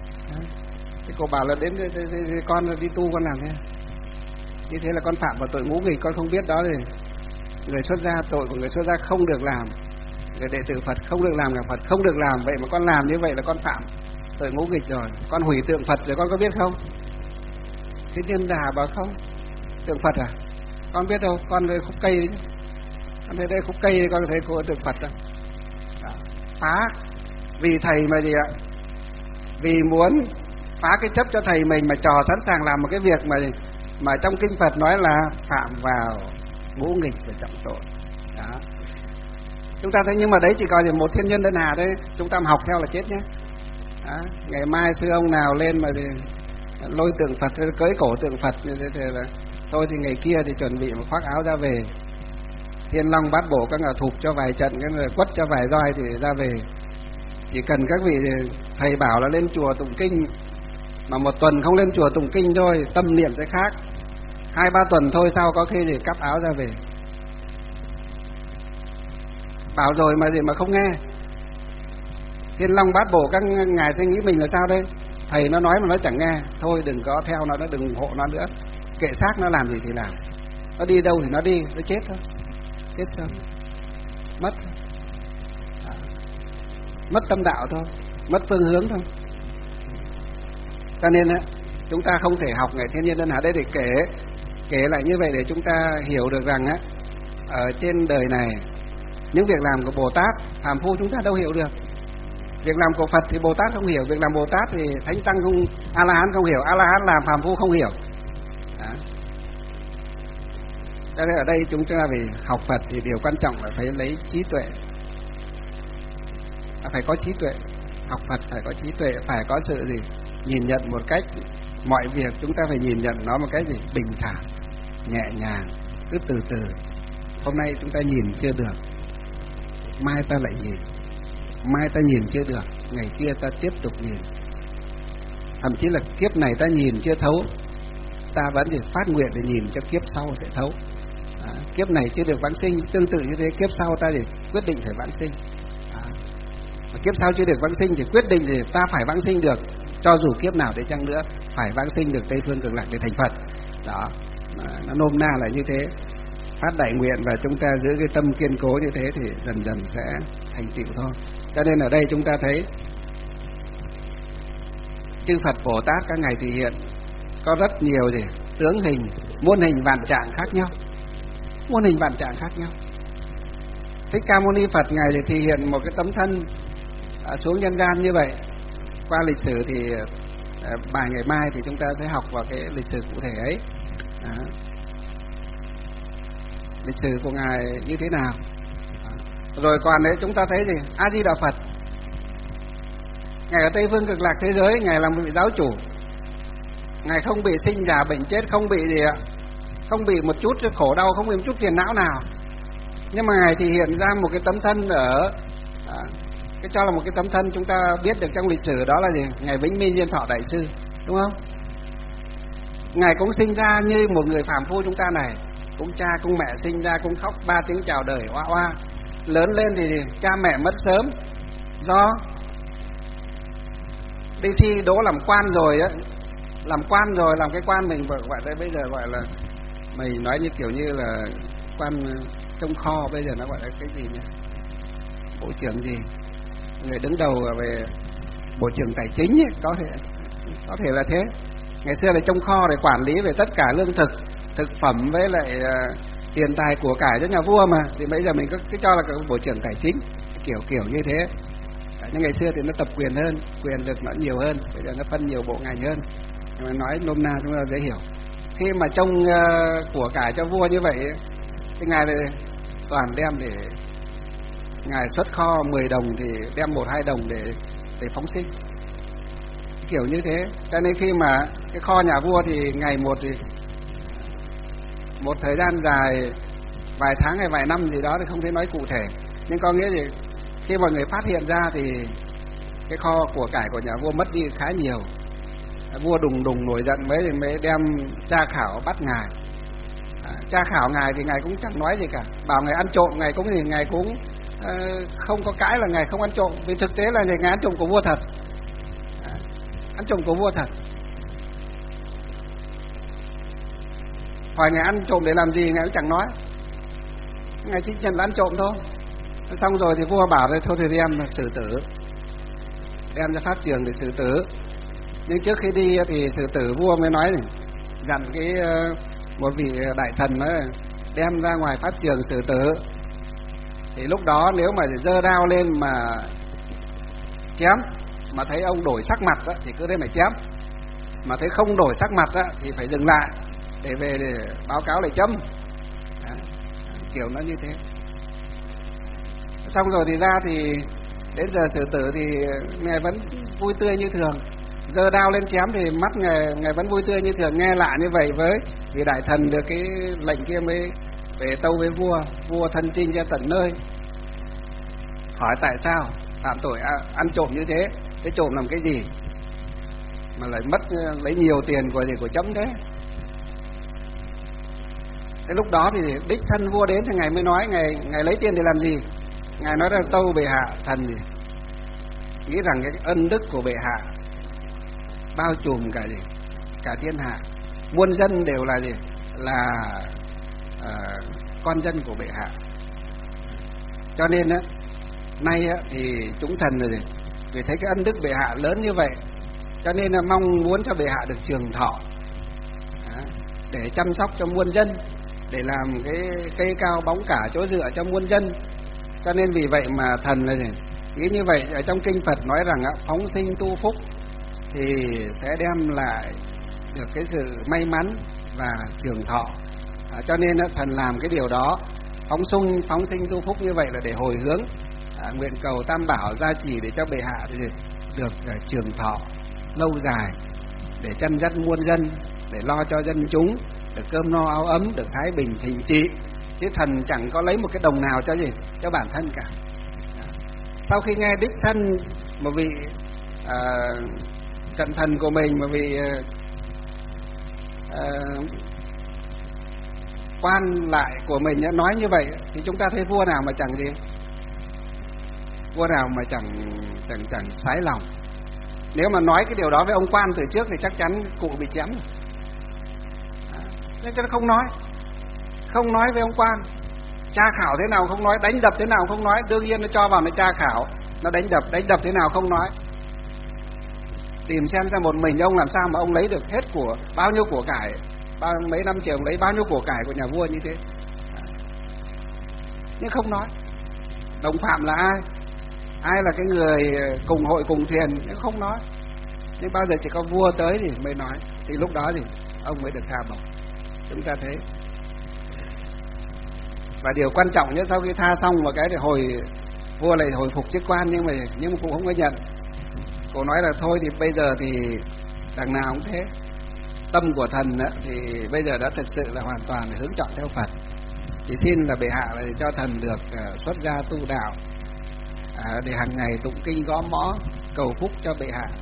Thì cô bảo là đến đi, đi, đi, con đi tu con làm thế, như thế là con phạm vào tội ngũ nghịch. Con không biết đó thì người xuất gia, tội của người xuất gia không được làm, người đệ tử Phật không được làm, cả Phật không được làm. Vậy mà con làm như vậy là con phạm tội ngũ nghịch rồi. Con hủy tượng Phật rồi, con có biết không? Thế Thiên Đà bảo không, tượng Phật à? Con biết đâu, con đây khúc cây đấy. Con thấy đây khúc cây, con thấy cô tượng Phật đâu. Phá vì thầy mà gì ạ? Vì muốn phá cái chấp cho thầy mình mà trò sẵn sàng làm một cái việc mà mà trong kinh Phật nói là phạm vào ngũ nghịch và trọng tội. Đó. Chúng ta thấy, nhưng mà đấy chỉ còn một Thiên Nhân Đơn Hà đấy, chúng ta học theo là chết nhé. Đó. Ngày mai sư ông nào lên mà thì lôi tượng Phật, cưới cổ tượng Phật như thế thì là thôi thì ngày kia thì chuẩn bị một khoác áo ra về, Thiên Long Bát Bộ các ngà thụp cho vài trận, cái người quất cho vài roi thì ra về. Chỉ cần các vị thầy bảo là lên chùa tụng kinh Mà một tuần không lên chùa tụng kinh thôi, tâm niệm sẽ khác. Hai ba tuần thôi sau có khi thì cắp áo ra về. Bảo rồi mà gì mà không nghe. Thiên Long Bát Bộ các ngài sẽ nghĩ mình là sao đây? Thầy nó nói mà nó chẳng nghe, thôi đừng có theo nó, nó đừng hộ nó nữa, kệ xác nó làm gì thì làm, nó đi đâu thì nó đi, nó chết thôi, chết sớm, mất, à, mất tâm đạo thôi, mất phương hướng thôi. Cho nên á, chúng ta không thể học ngày thiên nhiên đơn hạ đây để kể kể lại như vậy để chúng ta hiểu được rằng á, ở trên đời này những việc làm của Bồ Tát, phàm phu chúng ta đâu hiểu được. Việc làm của Phật thì Bồ Tát không hiểu, việc làm Bồ Tát thì Thánh Tăng không, A La Hán không hiểu, A La Hán làm phàm phu không hiểu. Đó. Cho nên ở đây chúng ta vì học Phật thì điều quan trọng là phải lấy trí tuệ, phải có trí tuệ. Học Phật phải có trí tuệ, phải có sự gì nhìn nhận một cách, mọi việc chúng ta phải nhìn nhận nó một cách gì bình thản, nhẹ nhàng, cứ từ từ. Hôm nay chúng ta nhìn chưa được, mai ta lại nhìn, mai ta nhìn chưa được, ngày kia ta tiếp tục nhìn. Thậm chí là kiếp này ta nhìn chưa thấu, ta vẫn thì phát nguyện để nhìn cho kiếp sau sẽ thấu. À, kiếp này chưa được vãng sinh, tương tự như thế kiếp sau ta thì quyết định phải vãng sinh. À, mà kiếp sau chưa được vãng sinh thì quyết định thì ta phải vãng sinh được, cho dù kiếp nào để chăng nữa phải vãng sinh được Tây Phương Cực Lạc để thành Phật. Đó, à, nó nôm na là như thế. Phát đại nguyện và chúng ta giữ cái tâm kiên cố như thế thì dần dần sẽ thành tựu thôi. Cho nên ở đây chúng ta thấy chư Phật Bồ Tát các ngài thể hiện có rất nhiều gì tướng hình, muôn hình vạn trạng khác nhau, muôn hình vạn trạng khác nhau. Thích Ca Mâu Ni Phật ngài thì thể hiện một cái tấm thân à, xuống nhân gian như vậy. Qua lịch sử thì à, bài ngày mai thì chúng ta sẽ học vào cái lịch sử cụ thể ấy. À, lịch sử của ngài như thế nào. À, rồi còn đấy chúng ta thấy gì A Di Đà Phật, ngài ở Tây Phương Cực Lạc thế giới, ngài làm vị giáo chủ, ngài không bị sinh già bệnh chết, không bị gì ạ, không bị một chút khổ đau, không bị một chút phiền não nào. Nhưng mà ngài thì hiện ra một cái tấm thân ở à, cái cho là một cái tấm thân chúng ta biết được trong lịch sử, đó là gì? Ngài Vĩnh Minh Diên Thọ Đại Sư, đúng không? Ngài cũng sinh ra như một người phàm phu chúng ta này, cũng cha cũng mẹ sinh ra cũng khóc ba tiếng chào đời oa oa. Lớn lên thì cha mẹ mất sớm do đi thi đỗ làm quan rồi á, làm quan rồi, làm cái quan mình gọi đây bây giờ gọi là, mình nói như kiểu như là quan trông kho, bây giờ nó gọi là cái gì nhỉ? Bộ trưởng gì? Người đứng đầu về bộ trưởng tài chính ấy, có thể có thể là thế. Ngày xưa là trông kho để quản lý về tất cả lương thực, thực phẩm với lại uh, tiền tài của cải cho nhà vua mà, thì bây giờ mình cứ, cứ cho là cái bộ trưởng tài chính, kiểu kiểu như thế. Nhưng ngày xưa thì nó tập quyền hơn, quyền lực nó nhiều hơn, bây giờ nó phân nhiều bộ ngành hơn. Nhưng mà nói nôm na chúng ta dễ hiểu. Khi mà trông uh, của cải cho vua như vậy, thì ngài này toàn đem để ngài xuất kho mười đồng thì đem một hai đồng để để phóng sinh, kiểu như thế. Cho nên khi mà cái kho nhà vua thì ngày một thì một thời gian dài, vài tháng hay vài năm gì đó thì không thể nói cụ thể, nhưng có nghĩa gì khi mọi người phát hiện ra thì cái kho của cải của nhà vua mất đi khá nhiều. Vua đùng đùng nổi giận mới mới đem tra khảo bắt ngài. À, tra khảo ngài thì ngài cũng chẳng nói gì cả, bảo ngài ăn trộm ngài cũng thì ngài cũng uh, không có cãi là ngài không ăn trộm, vì thực tế là ngài ăn trộm của vua thật. À, ăn trộm của vua thật. Hỏi ngài ăn trộm để làm gì ngài cũng chẳng nói, ngài chỉ nhận là ăn trộm thôi. Xong rồi thì vua bảo thôi thì đem xử tử, đem ra pháp trường để xử tử. Nhưng trước khi đi thì xử tử vua mới nói này, dặn cái uh, một vị đại thần đó, đem ra ngoài pháp trường xử tử. Thì lúc đó nếu mà giơ đao lên mà chém, mà thấy ông đổi sắc mặt đó, thì cứ thế mà chém, mà thấy không đổi sắc mặt đó, thì phải dừng lại để về để báo cáo lại chấm. Đó, kiểu nó như thế. Xong rồi thì ra thì đến giờ xử tử thì ngài vẫn vui tươi như thường, giơ đao lên chém thì mắt ngài, ngài vẫn vui tươi như thường. Nghe lạ như vậy với vì đại thần được cái lệnh kia mới về tâu với vua. Vua thân chinh ra tận nơi, hỏi tại sao phạm tội ăn trộm như thế, thế trộm làm cái gì? mà lại mất lấy nhiều tiền của gì của chấm thế. Thế lúc đó thì đích thân vua đến thì ngài mới nói, ngài ngài lấy tiền để làm gì? Ngài nói là tâu bệ hạ, thần gì nghĩ rằng cái ân đức của bệ hạ bao trùm cả gì cả thiên hạ, muôn dân đều là gì là à, con dân của bệ hạ. Cho nên á, nay á, thì chúng thần rồi gì vì thấy cái ân đức bệ hạ lớn như vậy, cho nên là mong muốn cho bệ hạ được trường thọ, à, để chăm sóc cho muôn dân, để làm cái cây cao bóng cả chỗ dựa cho muôn dân. Cho nên vì vậy mà thần là gì nghĩ như vậy. Ở trong kinh Phật nói rằng á, phóng sinh tu phúc thì sẽ đem lại được cái sự may mắn và trường thọ. À, cho nên á, thần làm cái điều đó, phóng sung phóng sinh tu phúc như vậy là để hồi hướng, à, nguyện cầu Tam Bảo gia trì để cho bệ hạ thì được uh, trường thọ lâu dài, để chăn dắt muôn dân, để lo cho dân chúng được cơm no áo ấm, được thái bình thịnh trị. Chứ thần chẳng có lấy một cái đồng nào cho gì cho bản thân cả. Sau khi nghe đích thân một vị à, cận thần của mình, một vị à, quan lại của mình nói như vậy, thì chúng ta thấy vua nào mà chẳng gì, vua nào mà chẳng chẳng chẳng sái lòng. Nếu mà nói cái điều đó với ông quan từ trước thì chắc chắn cụ bị chém. À, nên cho nó không nói, không nói với ông quan, tra khảo thế nào không nói, đánh đập thế nào không nói. Đương nhiên nó cho vào nó tra khảo, nó đánh đập, đánh đập thế nào không nói. Tìm xem ra một mình ông làm sao mà ông lấy được hết của bao nhiêu của cải, bao mấy năm trường lấy bao nhiêu của cải của nhà vua như thế. Nhưng không nói. Đồng phạm là ai? Ai là cái người cùng hội cùng thuyền, nhưng không nói. Nhưng bao giờ chỉ có vua tới thì mới nói, thì lúc đó thì ông mới được tha bổng. Chúng ta thấy. Và điều quan trọng nhất, sau khi tha xong một cái thì hồi vua lại hồi phục chức quan, nhưng mà nhưng mà cũng không có nhận. Cô nói là thôi thì bây giờ thì đằng nào cũng thế. Tâm của thần á, thì bây giờ đã thực sự là hoàn toàn để hướng chọn theo Phật. Thì xin là bệ hạ là cho thần được uh, xuất gia tu đạo, à, để hàng ngày tụng kinh gõ mõ cầu phúc cho bệ hạ.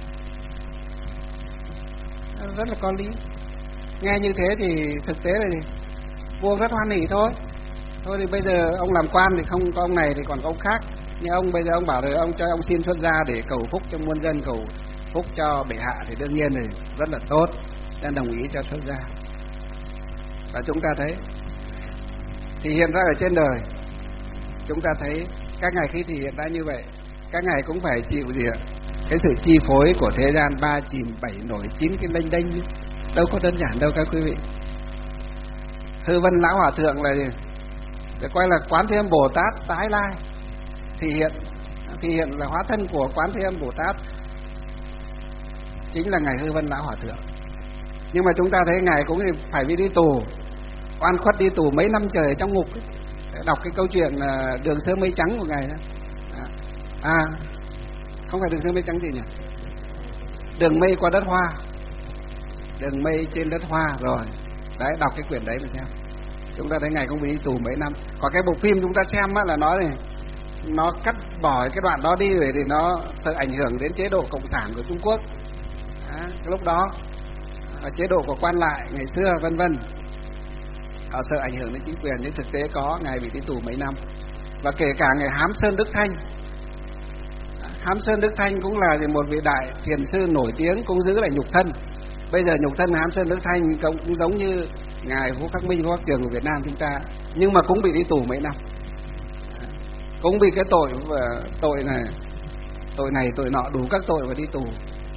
Rất là có lý. Nghe như thế thì thực tế là gì? Vua rất hoan hỉ thôi. Thôi thì bây giờ ông làm quan thì không có ông này thì còn có ông khác. Nhưng ông bây giờ ông bảo rồi ông cho ông xin xuất gia để cầu phúc cho muôn dân, cầu phúc cho bệ hạ thì đương nhiên thì rất là tốt, nên đồng ý cho xuất gia. Và chúng ta thấy thì hiện ra ở trên đời, chúng ta thấy các ngài khi thì hiện ra như vậy, các ngài cũng phải chịu gì ạ? Cái sự chi phối của thế gian ba chìm bảy nổi chín cái lênh đênh, đâu có đơn giản đâu các quý vị. Thư Vân Lão Hòa Thượng là gì? Để coi là Quán Thế Âm Bồ Tát tái lai, thì hiện thì hiện là hóa thân của Quán Thế Âm Bồ Tát chính là ngài Hư Vân Lão Hòa Thượng. Nhưng mà chúng ta thấy ngài cũng phải đi đi tù, oan khuất đi tù mấy năm trời trong ngục ấy. Đọc cái câu chuyện Đường Sơ Mây Trắng của ngài đó. À, không phải Đường Sơ Mây Trắng gì nhỉ? Đường mây qua đất hoa, đường mây trên đất hoa rồi. Đấy, đọc cái quyển đấy mà xem. Chúng ta thấy ngài cũng bị đi tù mấy năm. Còn cái bộ phim chúng ta xem á, là nó này, nó cắt bỏ cái đoạn đó đi rồi thì nó sợ ảnh hưởng đến chế độ cộng sản của Trung Quốc. À, cái lúc đó chế độ của quan lại ngày xưa vân vân, họ sợ ảnh hưởng đến chính quyền, nhưng thực tế có ngài bị đi tù mấy năm. Và kể cả ngài Hám Sơn Đức Thanh, Hám Sơn Đức Thanh cũng là một vị đại thiền sư nổi tiếng, cũng giữ lại nhục thân. Bây giờ nhục thân Hám Sơn Đức Thanh cũng giống như ngài Vũ Khắc Minh, Vũ Khắc Trường của Việt Nam chúng ta, nhưng mà cũng bị đi tù mấy năm, cũng bị cái tội tội này tội này tội nọ, đủ các tội và đi tù.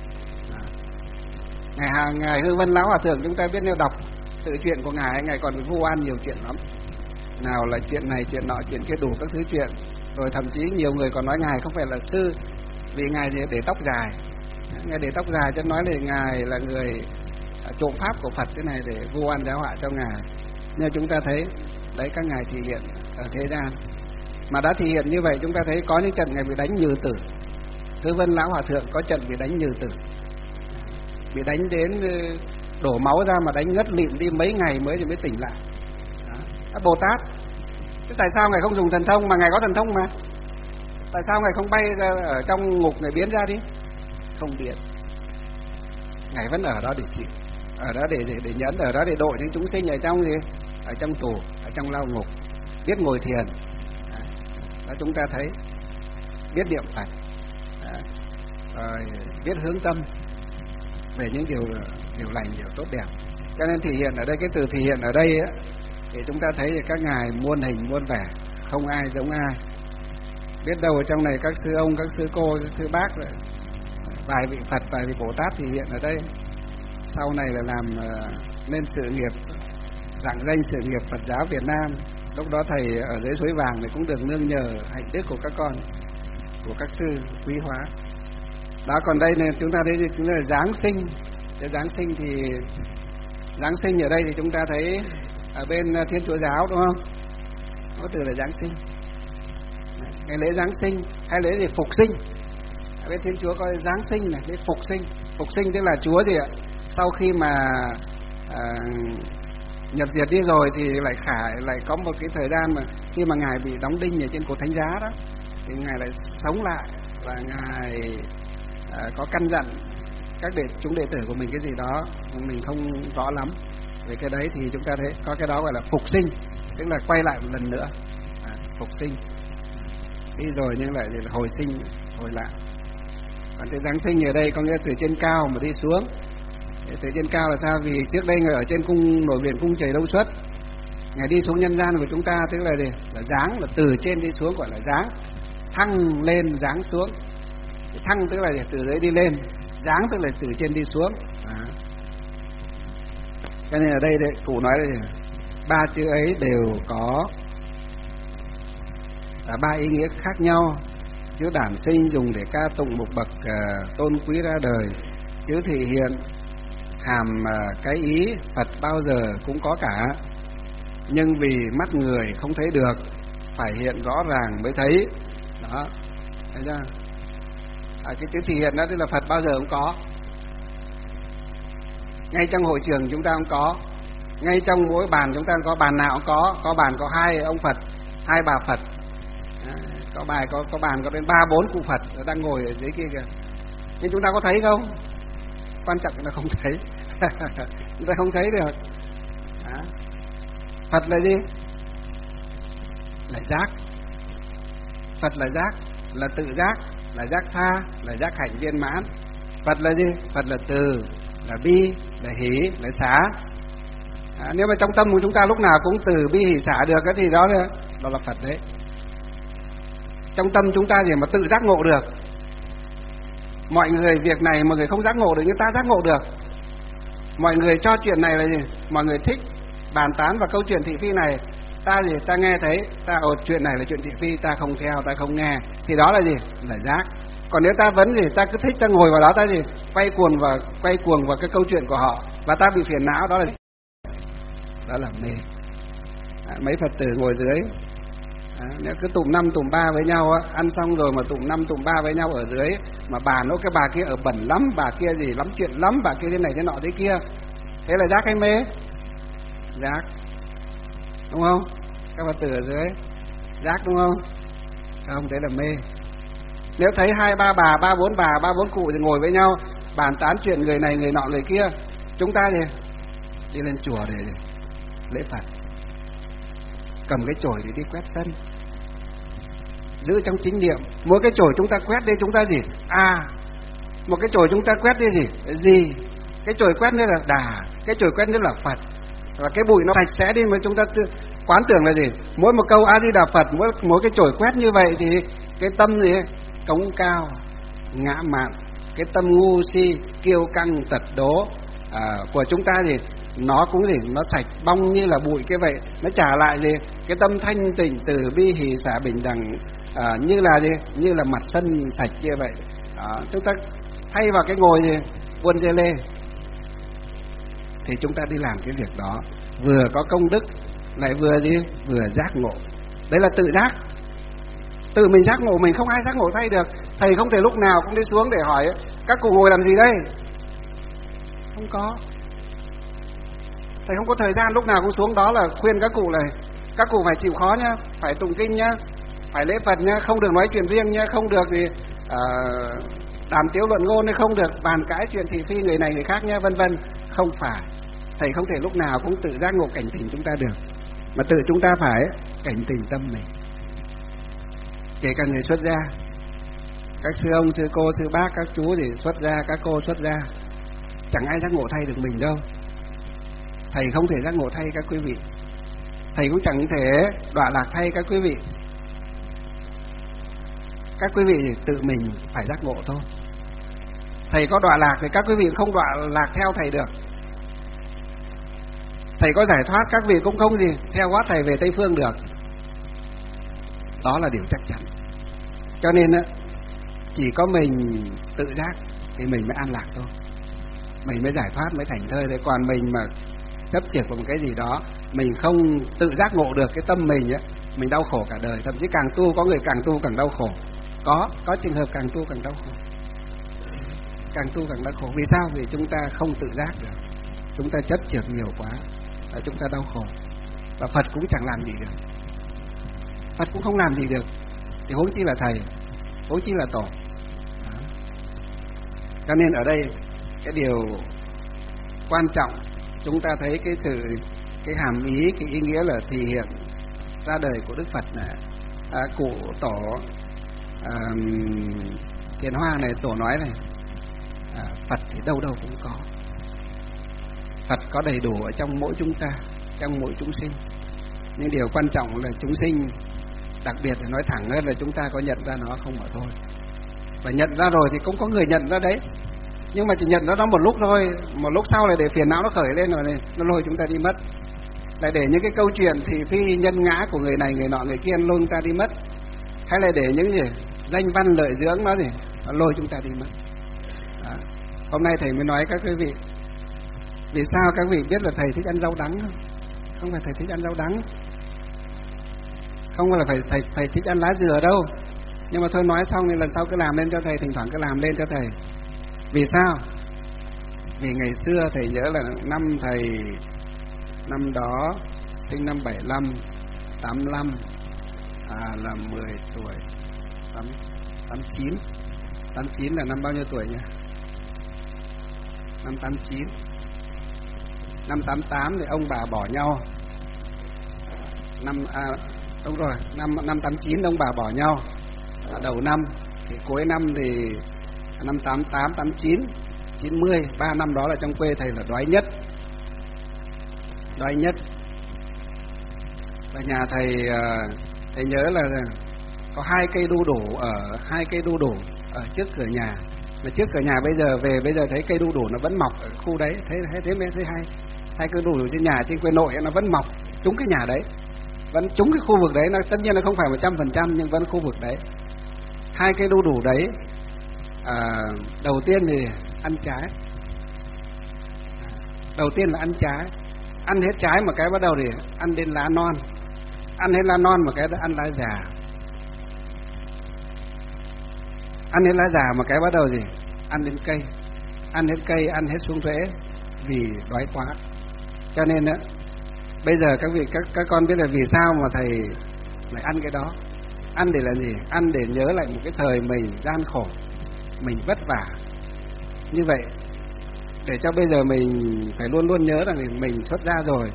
Ngài ngài Hư Vân Lão Hòa Thượng chúng ta biết, nếu đọc tự chuyện của ngài, ngài còn vu oan nhiều chuyện lắm. Nào là chuyện này chuyện nọ chuyện kia, đủ các thứ chuyện. Rồi thậm chí nhiều người còn nói ngài không phải là sư, vì ngài để tóc dài. Ngài để tóc dài cho nói là ngài là người trộm pháp của Phật, thế này để vu oan giáo họa cho ngài. Nhưng chúng ta thấy đấy, các ngài thể hiện ở thế gian. Mà đã thể hiện như vậy, chúng ta thấy có những trận ngài bị đánh nhừ tử. Hư Vân Lão Hòa Thượng có trận bị đánh nhừ tử, bị đánh đến đổ máu ra mà đánh ngất lịm đi mấy ngày mới thì mới tỉnh lại. Đó. Bồ Tát, thế tại sao ngài không dùng thần thông, mà ngài có thần thông mà? Tại sao ngài không bay ra ở trong ngục ngài biến ra đi? Không biến. Ngài vẫn ở đó để chịu, ở đó để để, để nhẫn, ở đó để độ những chúng sinh ở trong gì, ở trong tù, ở trong lao ngục, biết ngồi thiền. Đó, chúng ta thấy biết niệm Phật, rồi biết hướng tâm về những điều điều lành, điều tốt đẹp. Cho nên thể hiện ở đây, cái từ thể hiện ở đây á, thì chúng ta thấy các ngài muôn hình muôn vẻ, không ai giống ai. Biết đâu ở trong này các sư ông, các sư cô, các sư bác, vài vị Phật, vài vị Bồ Tát thể hiện ở đây, sau này là làm uh, nên sự nghiệp, rạng danh sự nghiệp Phật giáo Việt Nam. Lúc đó thầy ở dưới suối vàng này cũng được nương nhờ hạnh đức của các con, của các sư quý hóa. Đó, còn đây này chúng ta thấy chúng ta là Giáng sinh. Cái Giáng sinh thì Giáng sinh ở đây thì chúng ta thấy ở bên Thiên Chúa giáo, đúng không? Có từ là Giáng sinh. Ngày lễ Giáng sinh hay lễ gì phục sinh. Ở bên Thiên Chúa có Giáng sinh này, lễ phục sinh. Phục sinh tức là Chúa gì ạ? Sau khi mà à, nhập diệt đi rồi thì lại khải lại có một cái thời gian mà khi mà ngài bị đóng đinh ở trên cột thánh giá đó, thì ngài lại sống lại và ngài à, có căn dặn các đệ chúng đệ tử của mình cái gì đó mình không rõ lắm về cái đấy, thì chúng ta thấy có cái đó gọi là phục sinh, tức là quay lại một lần nữa, à, phục sinh đi rồi nhưng lại là hồi sinh, hồi lại. Còn cái Giáng sinh ở đây có nghĩa từ trên cao mà đi xuống. Từ trên cao là sao? Vì trước đây người ở trên cung nổi biển cung trời Đâu Xuất, ngài đi xuống nhân gian của chúng ta, tức là gì? Là giáng, là từ trên đi xuống gọi là giáng. Thăng lên giáng xuống. Thăng tức là từ dưới đi lên, giáng tức là từ trên đi xuống. À. Cho nên ở đây đấy, cụ nói là ba chữ ấy đều có à, ba ý nghĩa khác nhau. Chữ đản sinh dùng để ca tụng một bậc uh, tôn quý ra đời. Chữ thị hiện hàm uh, cái ý Phật bao giờ cũng có cả, nhưng vì mắt người không thấy được, phải hiện rõ ràng mới thấy. Đó, thấy chưa? À, cái chữ thị hiện đó tức là Phật bao giờ cũng có. Ngay trong hội trường chúng ta cũng có, ngay trong mỗi bàn chúng ta cũng có, bàn nào cũng có, có bàn có hai ông Phật, hai bà Phật. À, có bài có có bàn có đến ba bốn cụ Phật đang ngồi ở dưới kia kìa. Nhưng chúng ta có thấy không? Quan trọng là không thấy. Chúng ta không thấy được. À. Phật là gì? Là giác. Phật là giác, là tự giác, là giác tha, là giác hạnh viên mãn. Phật là gì? Phật là từ, là bi, là hỷ, là xả. À, nếu mà trong tâm của chúng ta lúc nào cũng từ bi hỷ xả được thì đó là đó là Phật đấy. Trong tâm chúng ta gì mà tự giác ngộ được. Mọi người việc này mọi người không giác ngộ được, nhưng ta giác ngộ được. Mọi người cho chuyện này là gì? Mọi người thích bàn tán vào câu chuyện thị phi này, ta gì? Ta nghe thấy, ta ồ chuyện này là chuyện thị phi, ta không theo, ta không nghe, thì đó là gì? Là giác. Còn nếu ta vấn gì, ta cứ thích, ta ngồi vào đó, ta gì? Quay cuồng vào quay cuồng vào cái câu chuyện của họ và ta bị phiền não, đó là gì? Đó là mê. À, mấy Phật tử ngồi dưới, à, nếu cứ tụm năm tụm ba với nhau á, ăn xong rồi mà tụm năm tụm ba với nhau ở dưới, mà bà nói cái bà kia ở bẩn lắm, bà kia gì lắm chuyện lắm, bà kia thế này thế nọ thế kia, thế là giác hay mê? Giác, đúng không? Các Phật tử ở dưới giác đúng không? Không, đấy là mê. Nếu thấy hai ba bà, ba bốn bà, ba bốn cụ thì ngồi với nhau bàn tán chuyện người này người nọ người kia, chúng ta thì đi lên chùa để lễ Phật, cầm cái chổi để đi quét sân, giữ trong chính niệm. Mỗi cái chổi chúng ta quét đi chúng ta gì? À, một cái chổi chúng ta quét đi gì? Gì? Cái chổi quét nữa là Đà, cái chổi quét nữa là Phật, và cái bụi nó sạch sẽ đi mà chúng ta quán tưởng là gì? Mỗi một câu A Di Đà Phật, mỗi mỗi cái chổi quét như vậy thì cái tâm gì? Cống cao, ngã mạn, cái tâm ngu si, kiêu căng, tật đố à, của chúng ta gì? Nó cũng gì? Nó sạch bong như là bụi kia vậy. Nó trả lại gì? Cái tâm thanh tịnh từ bi hỷ xả bình đẳng à, như là gì? Như là mặt sân sạch kia vậy. À, chúng ta thay vào cái ngồi gì? Buôn dê lê, thì chúng ta đi làm cái việc đó, vừa có công đức lại vừa gì? Vừa giác ngộ. Đấy là tự giác. Tự mình giác ngộ, mình không ai giác ngộ thay được. Thầy không thể lúc nào cũng đi xuống để hỏi các cụ ngồi làm gì đây, không có. Thầy không có thời gian lúc nào cũng xuống đó là khuyên các cụ này, các cụ phải chịu khó nhá, phải tụng kinh nhá, phải lễ Phật nhá, không được nói chuyện riêng nhá, không được thì uh, đàm tiếu luận ngôn hay không được, bàn cãi chuyện thị phi người này người khác nhé, vân vân. Không phải, thầy không thể lúc nào cũng tự giác ngộ cảnh tỉnh chúng ta được, mà tự chúng ta phải cảnh tỉnh tâm mình. Kể cả người xuất gia, các sư ông, sư cô, sư bác, các chú thì xuất gia, các cô xuất gia, chẳng ai giác ngộ thay được mình đâu. Thầy không thể giác ngộ thay các quý vị, thầy cũng chẳng thể đọa lạc thay các quý vị. Các quý vị tự mình phải giác ngộ thôi. Thầy có đọa lạc thì các quý vị không đọa lạc theo thầy được. Thầy có giải thoát, các vị cũng không gì theo gót thầy về Tây Phương được. Đó là điều chắc chắn. Cho nên chỉ có mình tự giác thì mình mới an lạc thôi, mình mới giải thoát, mới thành thơi. Thế còn mình mà chấp chược vào một cái gì đó, mình không tự giác ngộ được cái tâm mình ấy, mình đau khổ cả đời. Thậm chí càng tu, có người càng tu càng đau khổ. Có, có trường hợp càng tu càng đau khổ. Càng tu càng đau khổ. Vì sao? Vì chúng ta không tự giác được. Chúng ta chấp chược nhiều quá, và chúng ta đau khổ. Và Phật cũng chẳng làm gì được. Phật cũng không làm gì được, thì huống chi là thầy, huống chi là tổ. Đó. Cho nên ở đây cái điều quan trọng, chúng ta thấy cái sự, cái hàm ý, cái ý nghĩa là thể hiện ra đời của Đức Phật là à, cụ tổ à, Thiền Hoa này, tổ nói này, à, Phật thì đâu đâu cũng có. Phật có đầy đủ ở trong mỗi chúng ta, trong mỗi chúng sinh. Nhưng điều quan trọng là chúng sinh, đặc biệt là nói thẳng hơn là chúng ta có nhận ra nó không mà thôi. Và nhận ra rồi thì cũng có người nhận ra đấy, nhưng mà chỉ nhận ra nó một lúc thôi, một lúc sau lại để phiền não nó khởi lên rồi này, nó lôi chúng ta đi mất. Lại để những cái câu chuyện thị phi nhân ngã của người này người nọ người kia lôi chúng ta đi mất. Hay là để những gì danh văn lợi dưỡng nó gì nó lôi chúng ta đi mất. Đó. Hôm nay thầy mới nói các quý vị, vì sao các vị biết là thầy thích ăn rau đắng không? Không phải thầy thích ăn rau đắng, không phải là phải thầy, thầy thích ăn lá dừa đâu. Nhưng mà thôi nói xong thì lần sau cứ làm lên cho thầy, thỉnh thoảng cứ làm lên cho thầy. Vì sao? Vì ngày xưa thầy nhớ là năm thầy, năm đó sinh năm bảy lăm, tám lăm, à, là mười tuổi, tám, tám chín. Tám chín là năm bao nhiêu tuổi nhỉ? Năm tám chín. Năm tám tám thì ông bà bỏ nhau. Năm à, đúng rồi, năm năm tám chín ông bà bỏ nhau. À, đầu năm thì cuối năm thì năm tám tám, tám chín, chín mươi, ba năm đó là trong quê thầy là đói nhất. Đói nhất. Và nhà thầy thầy nhớ là có hai cây đu đủ ở hai cây đu đủ ở trước cửa nhà. Mà trước cửa nhà bây giờ về bây giờ thấy cây đu đủ nó vẫn mọc ở khu đấy, thấy thấy thế mới thấy hay. Hai cây đu đủ trên nhà trên quê nội nó vẫn mọc trúng cái nhà đấy, vẫn trúng cái khu vực đấy. Nó tất nhiên là không phải một trăm phần trăm nhưng vẫn khu vực đấy. Hai cây đu đủ đấy, à, đầu tiên thì ăn trái. Đầu tiên là ăn trái, ăn hết trái một cái bắt đầu thì ăn đến lá non, ăn hết lá non một cái đã ăn lá già, ăn hết lá già một cái bắt đầu gì ăn đến cây, ăn hết cây, ăn hết xuống rễ vì đói quá. Cho nên đó, bây giờ các vị các các con biết là vì sao mà thầy lại ăn cái đó. Ăn để là gì? Ăn để nhớ lại một cái thời mình gian khổ, mình vất vả như vậy, để cho bây giờ mình phải luôn luôn nhớ rằng mình xuất gia rồi,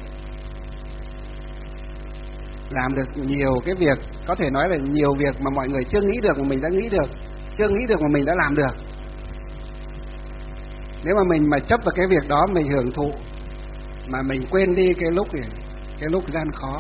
làm được nhiều cái việc, có thể nói là nhiều việc mà mọi người chưa nghĩ được mà mình đã nghĩ được, chưa nghĩ được mà mình đã làm được. Nếu mà mình mà chấp vào cái việc đó, mình hưởng thụ mà mình quên đi cái lúc cái lúc gian khó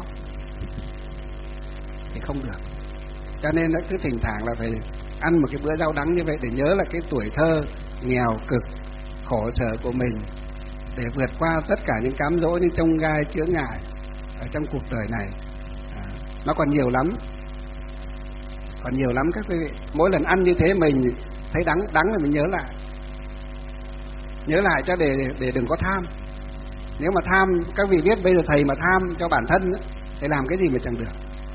thì không được. Cho nên nó cứ thỉnh thoảng là phải ăn một cái bữa rau đắng như vậy để nhớ là cái tuổi thơ nghèo cực khổ sở của mình, để vượt qua tất cả những cám dỗ, những chông gai chướng ngại ở trong cuộc đời này. À, nó còn nhiều lắm, còn nhiều lắm các quý vị. Mỗi lần ăn như thế mình thấy đắng đắng là mình nhớ lại, nhớ lại cho để để đừng có tham. Nếu mà tham, các vị biết bây giờ thầy mà tham cho bản thân thì làm cái gì mà chẳng được.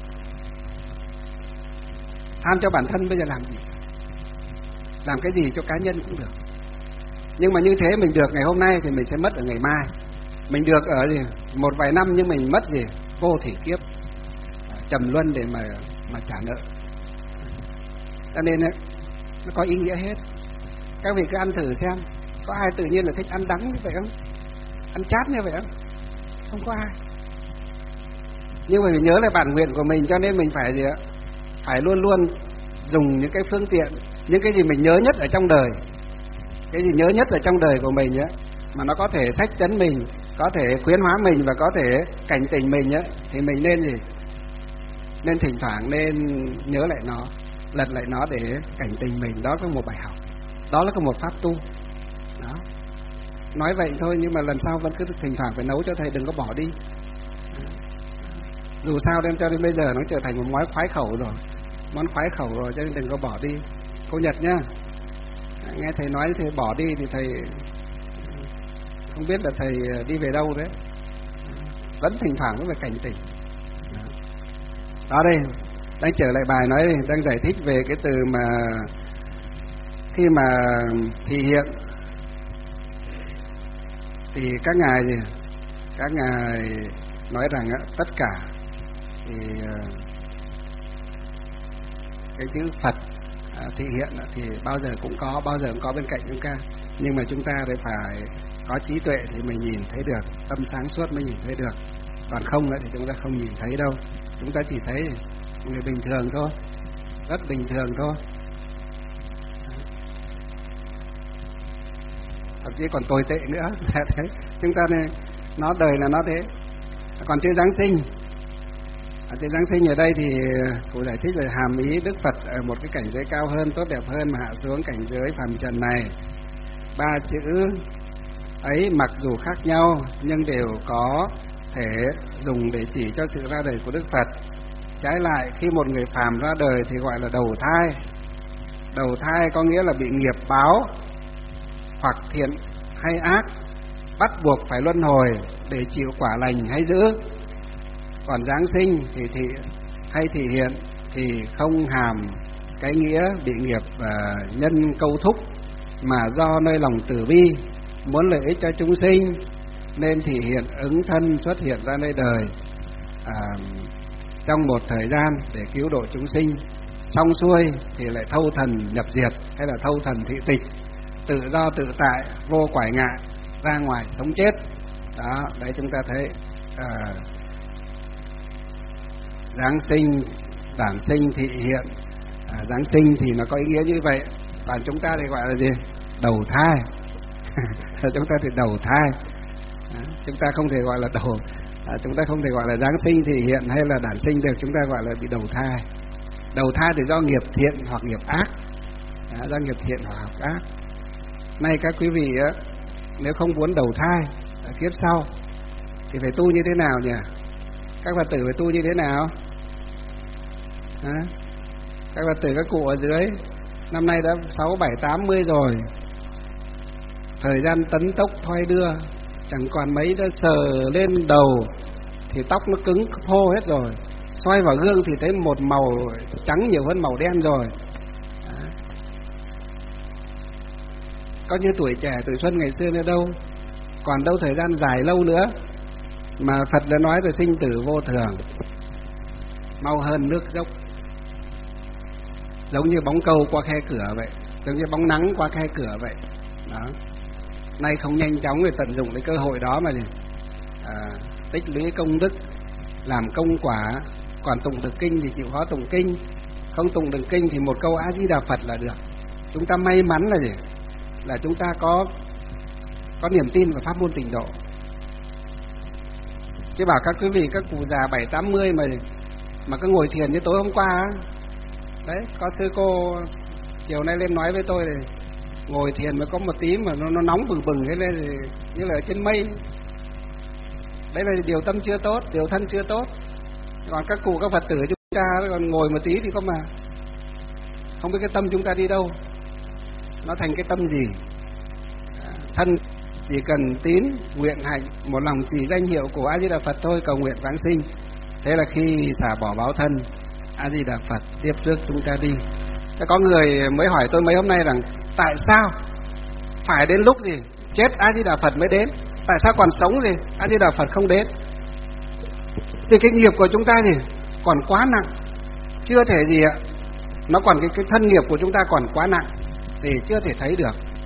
Tham cho bản thân bây giờ làm gì? Làm cái gì cho cá nhân cũng được. Nhưng mà như thế mình được ngày hôm nay thì mình sẽ mất ở ngày mai. Mình được ở gì một vài năm nhưng mình mất gì vô thỉ kiếp, trầm luân để mà mà trả nợ. Cho nên ấy, nó có ý nghĩa hết. Các vị cứ ăn thử xem, có ai tự nhiên là thích ăn đắng như vậy không? Ăn chát như vậy không? Không có ai. Nhưng mà phải nhớ lại bản nguyện của mình, cho nên mình phải gì ạ? Phải luôn luôn dùng những cái phương tiện, những cái gì mình nhớ nhất ở trong đời, cái gì nhớ nhất ở trong đời của mình ấy, mà nó có thể sách chấn mình, có thể khuyến hóa mình và có thể cảnh tỉnh mình ấy, thì mình nên gì? Nên thỉnh thoảng nên nhớ lại nó, lật lại nó để cảnh tỉnh mình. Đó là một bài học, đó là một pháp tu. Đó. Nói vậy thôi, nhưng mà lần sau vẫn cứ thỉnh thoảng phải nấu cho thầy, đừng có bỏ đi. Dù sao đem cho đến bây giờ nó trở thành một món khoái khẩu rồi, món khoái khẩu rồi, cho nên đừng có bỏ đi. Cô Nhật nhá, nghe thầy nói thầy bỏ đi thì thầy không biết là thầy đi về đâu đấy. Vẫn thỉnh thoảng vẫn phải cảnh tỉnh. Đó đây, đang trở lại bài nói, đang giải thích về cái từ mà khi mà thị hiện thì các ngài gì các ngài nói rằng á, tất cả thì cái chữ Phật thị hiện thì bao giờ cũng có, bao giờ cũng có bên cạnh chúng ta, nhưng mà chúng ta phải phải có trí tuệ thì mình nhìn thấy được, tâm sáng suốt mới nhìn thấy được, còn không thì chúng ta không nhìn thấy đâu. Chúng ta chỉ thấy người bình thường thôi, rất bình thường thôi, thậm chí còn tồi tệ nữa. Thế chúng ta này, nó đời là nó thế. Còn chữ Giáng sinh, chữ Giáng sinh ở đây thì cụ giải thích là hàm ý Đức Phật ở một cái cảnh giới cao hơn, tốt đẹp hơn mà hạ xuống cảnh giới phàm trần này. Ba chữ ấy mặc dù khác nhau nhưng đều có thể dùng để chỉ cho sự ra đời của Đức Phật. Trái lại, khi một người phàm ra đời thì gọi là đầu thai. Đầu thai có nghĩa là bị nghiệp báo hoặc thiện hay ác bắt buộc phải luân hồi để chịu quả lành hay dữ. Còn Giáng sinh thì thị hay thị hiện thì không hàm cái nghĩa bị nghiệp và nhân câu thúc, mà do nơi lòng từ bi muốn lợi ích cho chúng sinh nên thị hiện ứng thân xuất hiện ra nơi đời à, trong một thời gian để cứu độ chúng sinh. Xong xuôi thì lại thâu thần nhập diệt, hay là thâu thần thị tịch, tự do tự tại, vô quải ngại, ra ngoài sống chết. Đó, đấy chúng ta thấy à, Giáng sinh, đản sinh, thị hiện. à, Giáng sinh thì nó có ý nghĩa như vậy, còn chúng ta thì gọi là gì? Đầu thai. Chúng ta thì đầu thai. à, Chúng ta không thể gọi là đầu à, Chúng ta không thể gọi là Giáng sinh, thị hiện hay là đản sinh được, chúng ta gọi là bị đầu thai. Đầu thai thì do nghiệp thiện hoặc nghiệp ác. à, Do nghiệp thiện hoặc nghiệp ác. Nay các quý vị á, nếu không muốn đầu thai ở kiếp sau thì phải tu như thế nào nhỉ? Các Phật tử phải tu như thế nào? À, các Phật tử, các cụ ở dưới năm nay đã sáu, bảy, tám mươi rồi. Thời gian tấn tốc thoi đưa, chẳng còn mấy đã sờ lên đầu thì tóc nó cứng thô hết rồi. Xoay vào gương thì thấy một màu trắng nhiều hơn màu đen rồi. à, Có như tuổi trẻ, tuổi xuân ngày xưa nữa đâu. Còn đâu thời gian dài lâu nữa. Mà Phật đã nói rồi, sinh tử vô thường, mau hơn nước dốc. Giống như bóng câu qua khe cửa vậy, giống như bóng nắng qua khe cửa vậy. Đó. Nay không nhanh chóng để tận dụng cái cơ hội đó mà à, tích lũy công đức, làm công quả. Còn tụng được kinh thì chịu khó tụng kinh, không tụng được kinh thì một câu A Di Đà Phật là được. Chúng ta may mắn là gì? Là chúng ta có có niềm tin vào pháp môn tịnh độ. Chứ bảo các quý vị, các cụ già bảy tám mươi mà mà cứ ngồi thiền như tối hôm qua. Đấy, có sư cô chiều nay lên nói với tôi thì ngồi thiền mà có một tí mà nó, nó nóng bừng bừng thế lên thì như là ở trên mây. Đấy là điều tâm chưa tốt, điều thân chưa tốt. Còn các cụ, các Phật tử chúng ta còn ngồi một tí thì có mà không biết cái tâm chúng ta đi đâu, nó thành cái tâm gì. Thân chỉ cần tín, nguyện hạnh, một lòng chỉ danh hiệu của A Di Đà Phật thôi, cầu nguyện vãng sinh. Thế là khi xả bỏ báo thân, A Di Đà Phật tiếp rước chúng ta đi. Thế có người mới hỏi tôi mấy hôm nay rằng tại sao phải đến lúc gì chết A Di Đà Phật mới đến, tại sao còn sống gì A Di Đà Phật không đến? Thì cái nghiệp của chúng ta thì còn quá nặng, chưa thể gì ạ, nó còn cái cái thân nghiệp của chúng ta còn quá nặng thì chưa thể thấy được.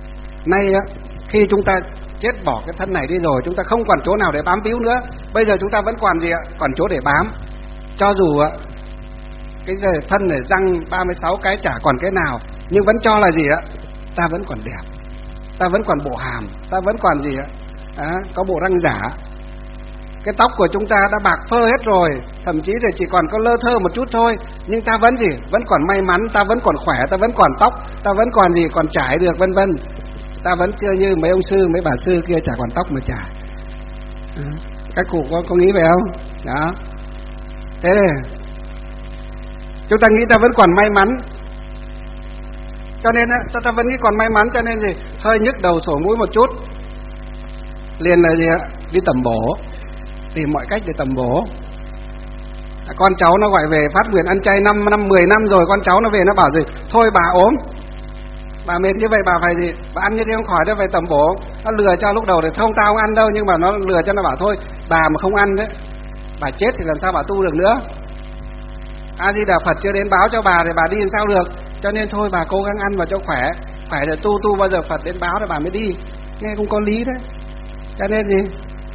Nay á, khi chúng ta chết bỏ cái thân này đi rồi, chúng ta không còn chỗ nào để bám víu nữa. Bây giờ chúng ta vẫn còn gì ạ? Còn chỗ để bám. Cho dù ạ cái thân này răng ba mươi sáu cái chả còn cái nào, nhưng vẫn cho là gì ạ? Ta vẫn còn đẹp, ta vẫn còn bộ hàm, ta vẫn còn gì ạ? À, có bộ răng giả. Cái tóc của chúng ta đã bạc phơ hết rồi, thậm chí là chỉ còn có lơ thơ một chút thôi, nhưng ta vẫn gì? Vẫn còn may mắn, ta vẫn còn khỏe, ta vẫn còn tóc, ta vẫn còn gì? Còn trải được, vân vân. Ta vẫn chưa như mấy ông sư, mấy bà sư kia chả còn tóc mà trải. À, các cụ có, có nghĩ vậy không? Đó. Thế này, chúng ta nghĩ ta vẫn còn may mắn, cho nên á, ta, ta vẫn nghĩ còn may mắn, cho nên gì? Hơi nhức đầu sổ mũi một chút, liền là gì ạ? Đi tẩm bổ, tìm mọi cách để tẩm bổ. À, con cháu nó gọi về phát nguyện ăn chay năm năm mười năm rồi, con cháu nó về nó bảo gì? Thôi bà ốm, bà mệt như vậy bà phải gì? Bà ăn như thế không khỏi, nó phải tẩm bổ. Nó lừa cho lúc đầu thì không, tao không ăn đâu, nhưng mà nó lừa cho nó bảo thôi, bà mà không ăn đấy, bà chết thì làm sao bà tu được nữa. A Di Đà Phật chưa đến báo cho bà thì bà đi làm sao được. Cho nên thôi bà cố gắng ăn vào cho khỏe, khỏe rồi tu, tu bao giờ Phật đến báo thì bà mới đi. Nghe cũng có lý đấy. Cho nên gì?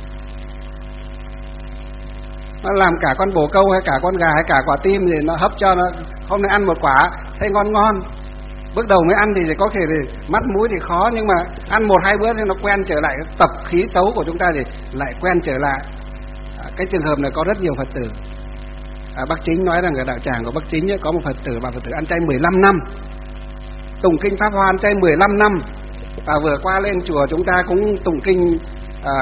Nó làm cả con bồ câu hay cả con gà hay cả quả tim thì nó hấp cho nó, hôm nay ăn một quả thấy ngon ngon. Bước đầu mới ăn thì có thể thì mắt mũi thì khó, nhưng mà ăn một hai bữa thì nó quen trở lại, tập khí xấu của chúng ta thì lại quen trở lại. À, cái trường hợp này có rất nhiều Phật tử. À, bác Chính nói rằng ở đạo tràng của bác Chính ấy, có một Phật tử, bà Phật tử ăn chay mười lăm năm, tụng kinh Pháp Hoa ăn chay mười lăm năm. Và vừa qua lên chùa chúng ta cũng tụng kinh à,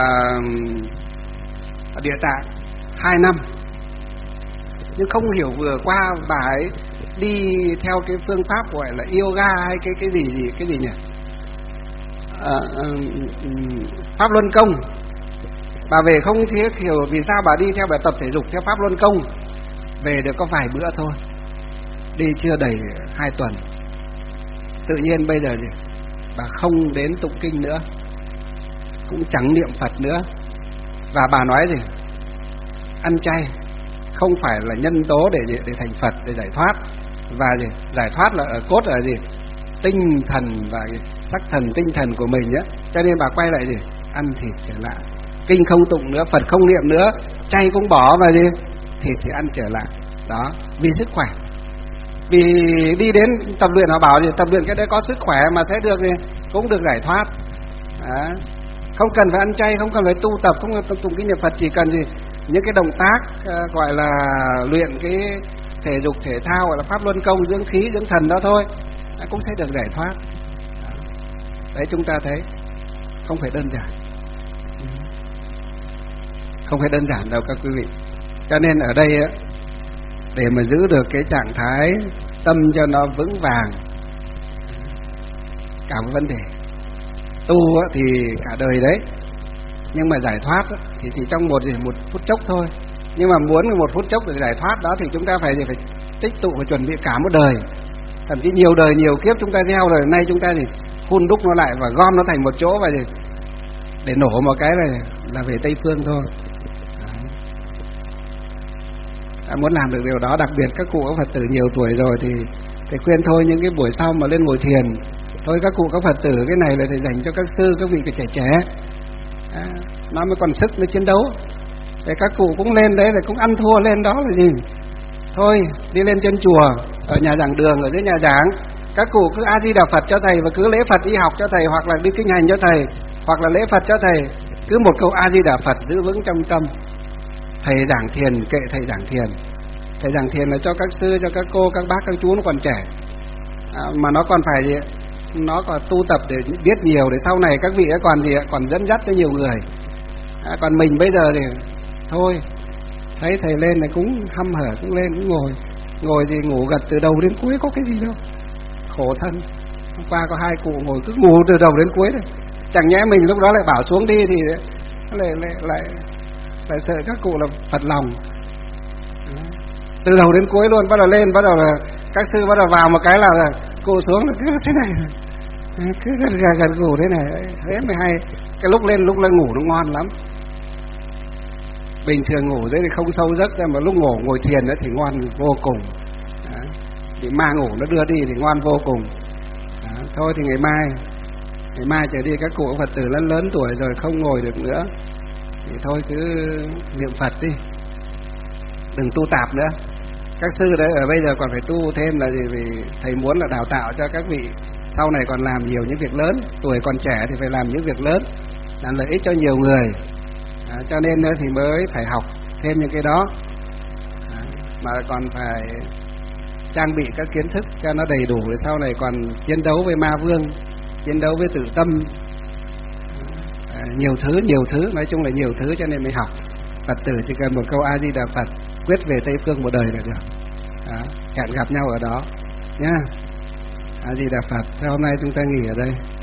Địa Tạng hai năm. Nhưng không hiểu vừa qua bà ấy đi theo cái phương pháp gọi là yoga hay cái cái gì gì cái gì nhỉ? À, à, Pháp Luân Công. Bà về không thiết hiểu vì sao bà đi theo bài tập thể dục theo Pháp Luân Công. Về được có vài bữa thôi, đi chưa đầy hai tuần, tự nhiên bây giờ gì? Bà không đến tụng kinh nữa, cũng chẳng niệm Phật nữa. Và bà nói gì? Ăn chay không phải là nhân tố để để thành Phật, để giải thoát. Và gì? Giải thoát là ở cốt là gì? Tinh thần và gì? Sắc thần tinh thần của mình nhé. Cho nên bà quay lại gì? Ăn thịt trở lại, kinh không tụng nữa, Phật không niệm nữa, chay cũng bỏ, và gì? Thịt thì ăn trở lại. Đó, vì sức khỏe. Vì đi đến tập luyện họ bảo gì? Tập luyện cái đấy có sức khỏe mà thấy được gì? Cũng được giải thoát. Đó. Không cần phải ăn chay, không cần phải tu tập, không cần tụng kinh niệm Phật, chỉ cần gì? Những cái động tác uh, gọi là luyện cái thể dục thể thao gọi là Pháp Luân Công, dưỡng khí dưỡng thần đó thôi, à, cũng sẽ được giải thoát. Đó. Đấy, chúng ta thấy không phải đơn giản, không phải đơn giản đâu các quý vị. Cho nên ở đây á, để mà giữ được cái trạng thái tâm cho nó vững vàng, cả một vấn đề tu á, thì cả đời đấy, nhưng mà giải thoát á, thì chỉ trong một gì một phút chốc thôi. Nhưng mà muốn một phút chốc để giải thoát đó thì chúng ta phải gì? Phải tích tụ và chuẩn bị cả một đời, thậm chí nhiều đời nhiều kiếp chúng ta theo rồi. Nay chúng ta thì hun đúc nó lại và gom nó thành một chỗ, và gì? Để nổ một cái này là về Tây Phương thôi. À, muốn làm được điều đó, đặc biệt các cụ các Phật tử nhiều tuổi rồi thì thì khuyên thôi, những cái buổi sau mà lên ngồi thiền thôi các cụ các Phật tử, cái này là để dành cho các sư các vị trẻ trẻ, à, nó mới còn sức để chiến đấu. Để các cụ cũng lên đấy, là cũng ăn thua lên đó là gì? Thôi đi lên trên chùa, ở nhà giảng đường, ở dưới nhà giảng, các cụ cứ A Di Đà Phật cho thầy, và cứ lễ Phật y học cho thầy, hoặc là đi kinh hành cho thầy, hoặc là lễ Phật cho thầy, cứ một câu A Di Đà Phật giữ vững trong tâm. Thầy giảng thiền kệ thầy giảng thiền, thầy giảng thiền là cho các sư, cho các cô, các bác, các chú nó còn trẻ, à, mà nó còn phải gì? Nó còn tu tập để biết nhiều, để sau này các vị ấy còn gì? Còn dẫn dắt cho nhiều người. À, còn mình bây giờ thì thôi, thấy thầy lên này cũng hăm hở, cũng lên cũng ngồi, ngồi gì ngủ gật từ đầu đến cuối, có cái gì đâu, khổ thân. Hôm qua có hai cụ ngồi cứ ngủ từ đầu đến cuối này. Chẳng nhẽ mình lúc đó lại bảo xuống đi thì lại lại lại lại sợ các cụ là phật lòng. Từ đầu đến cuối luôn, bắt đầu lên, bắt đầu là các sư bắt đầu vào một cái là, là cụ xuống là cứ thế này, cứ gần gần gần ngủ thế này, thế mới hay. Cái lúc lên lúc lên ngủ nó ngon lắm. Bình thường ngủ đấy thì không sâu giấc, mà lúc ngủ ngồi thiền đó thì ngon vô cùng. Đó. Bị ma ngủ nó đưa đi thì ngon vô cùng. Đó. Thôi thì ngày mai Ngày mai trở đi các cụ Phật tử lớn lớn tuổi rồi không ngồi được nữa thì thôi cứ niệm Phật đi, đừng tu tạp nữa. Các sư đấy ở bây giờ còn phải tu thêm là gì? Vì thầy muốn là đào tạo cho các vị sau này còn làm nhiều những việc lớn. Tuổi còn trẻ thì phải làm những việc lớn, làm lợi ích cho nhiều người. À, cho nên thì mới phải học thêm những cái đó. À, mà còn phải trang bị các kiến thức cho nó đầy đủ để sau này còn chiến đấu với ma vương, chiến đấu với tự tâm. À, nhiều thứ, nhiều thứ, nói chung là nhiều thứ, cho nên mới học. Phật tử chỉ cần một câu A Di Đà Phật, quyết về Tây Phương một đời là được. À, hẹn gặp nhau ở đó nhá. A Di Đà Phật. Thế hôm nay chúng ta nghỉ ở đây.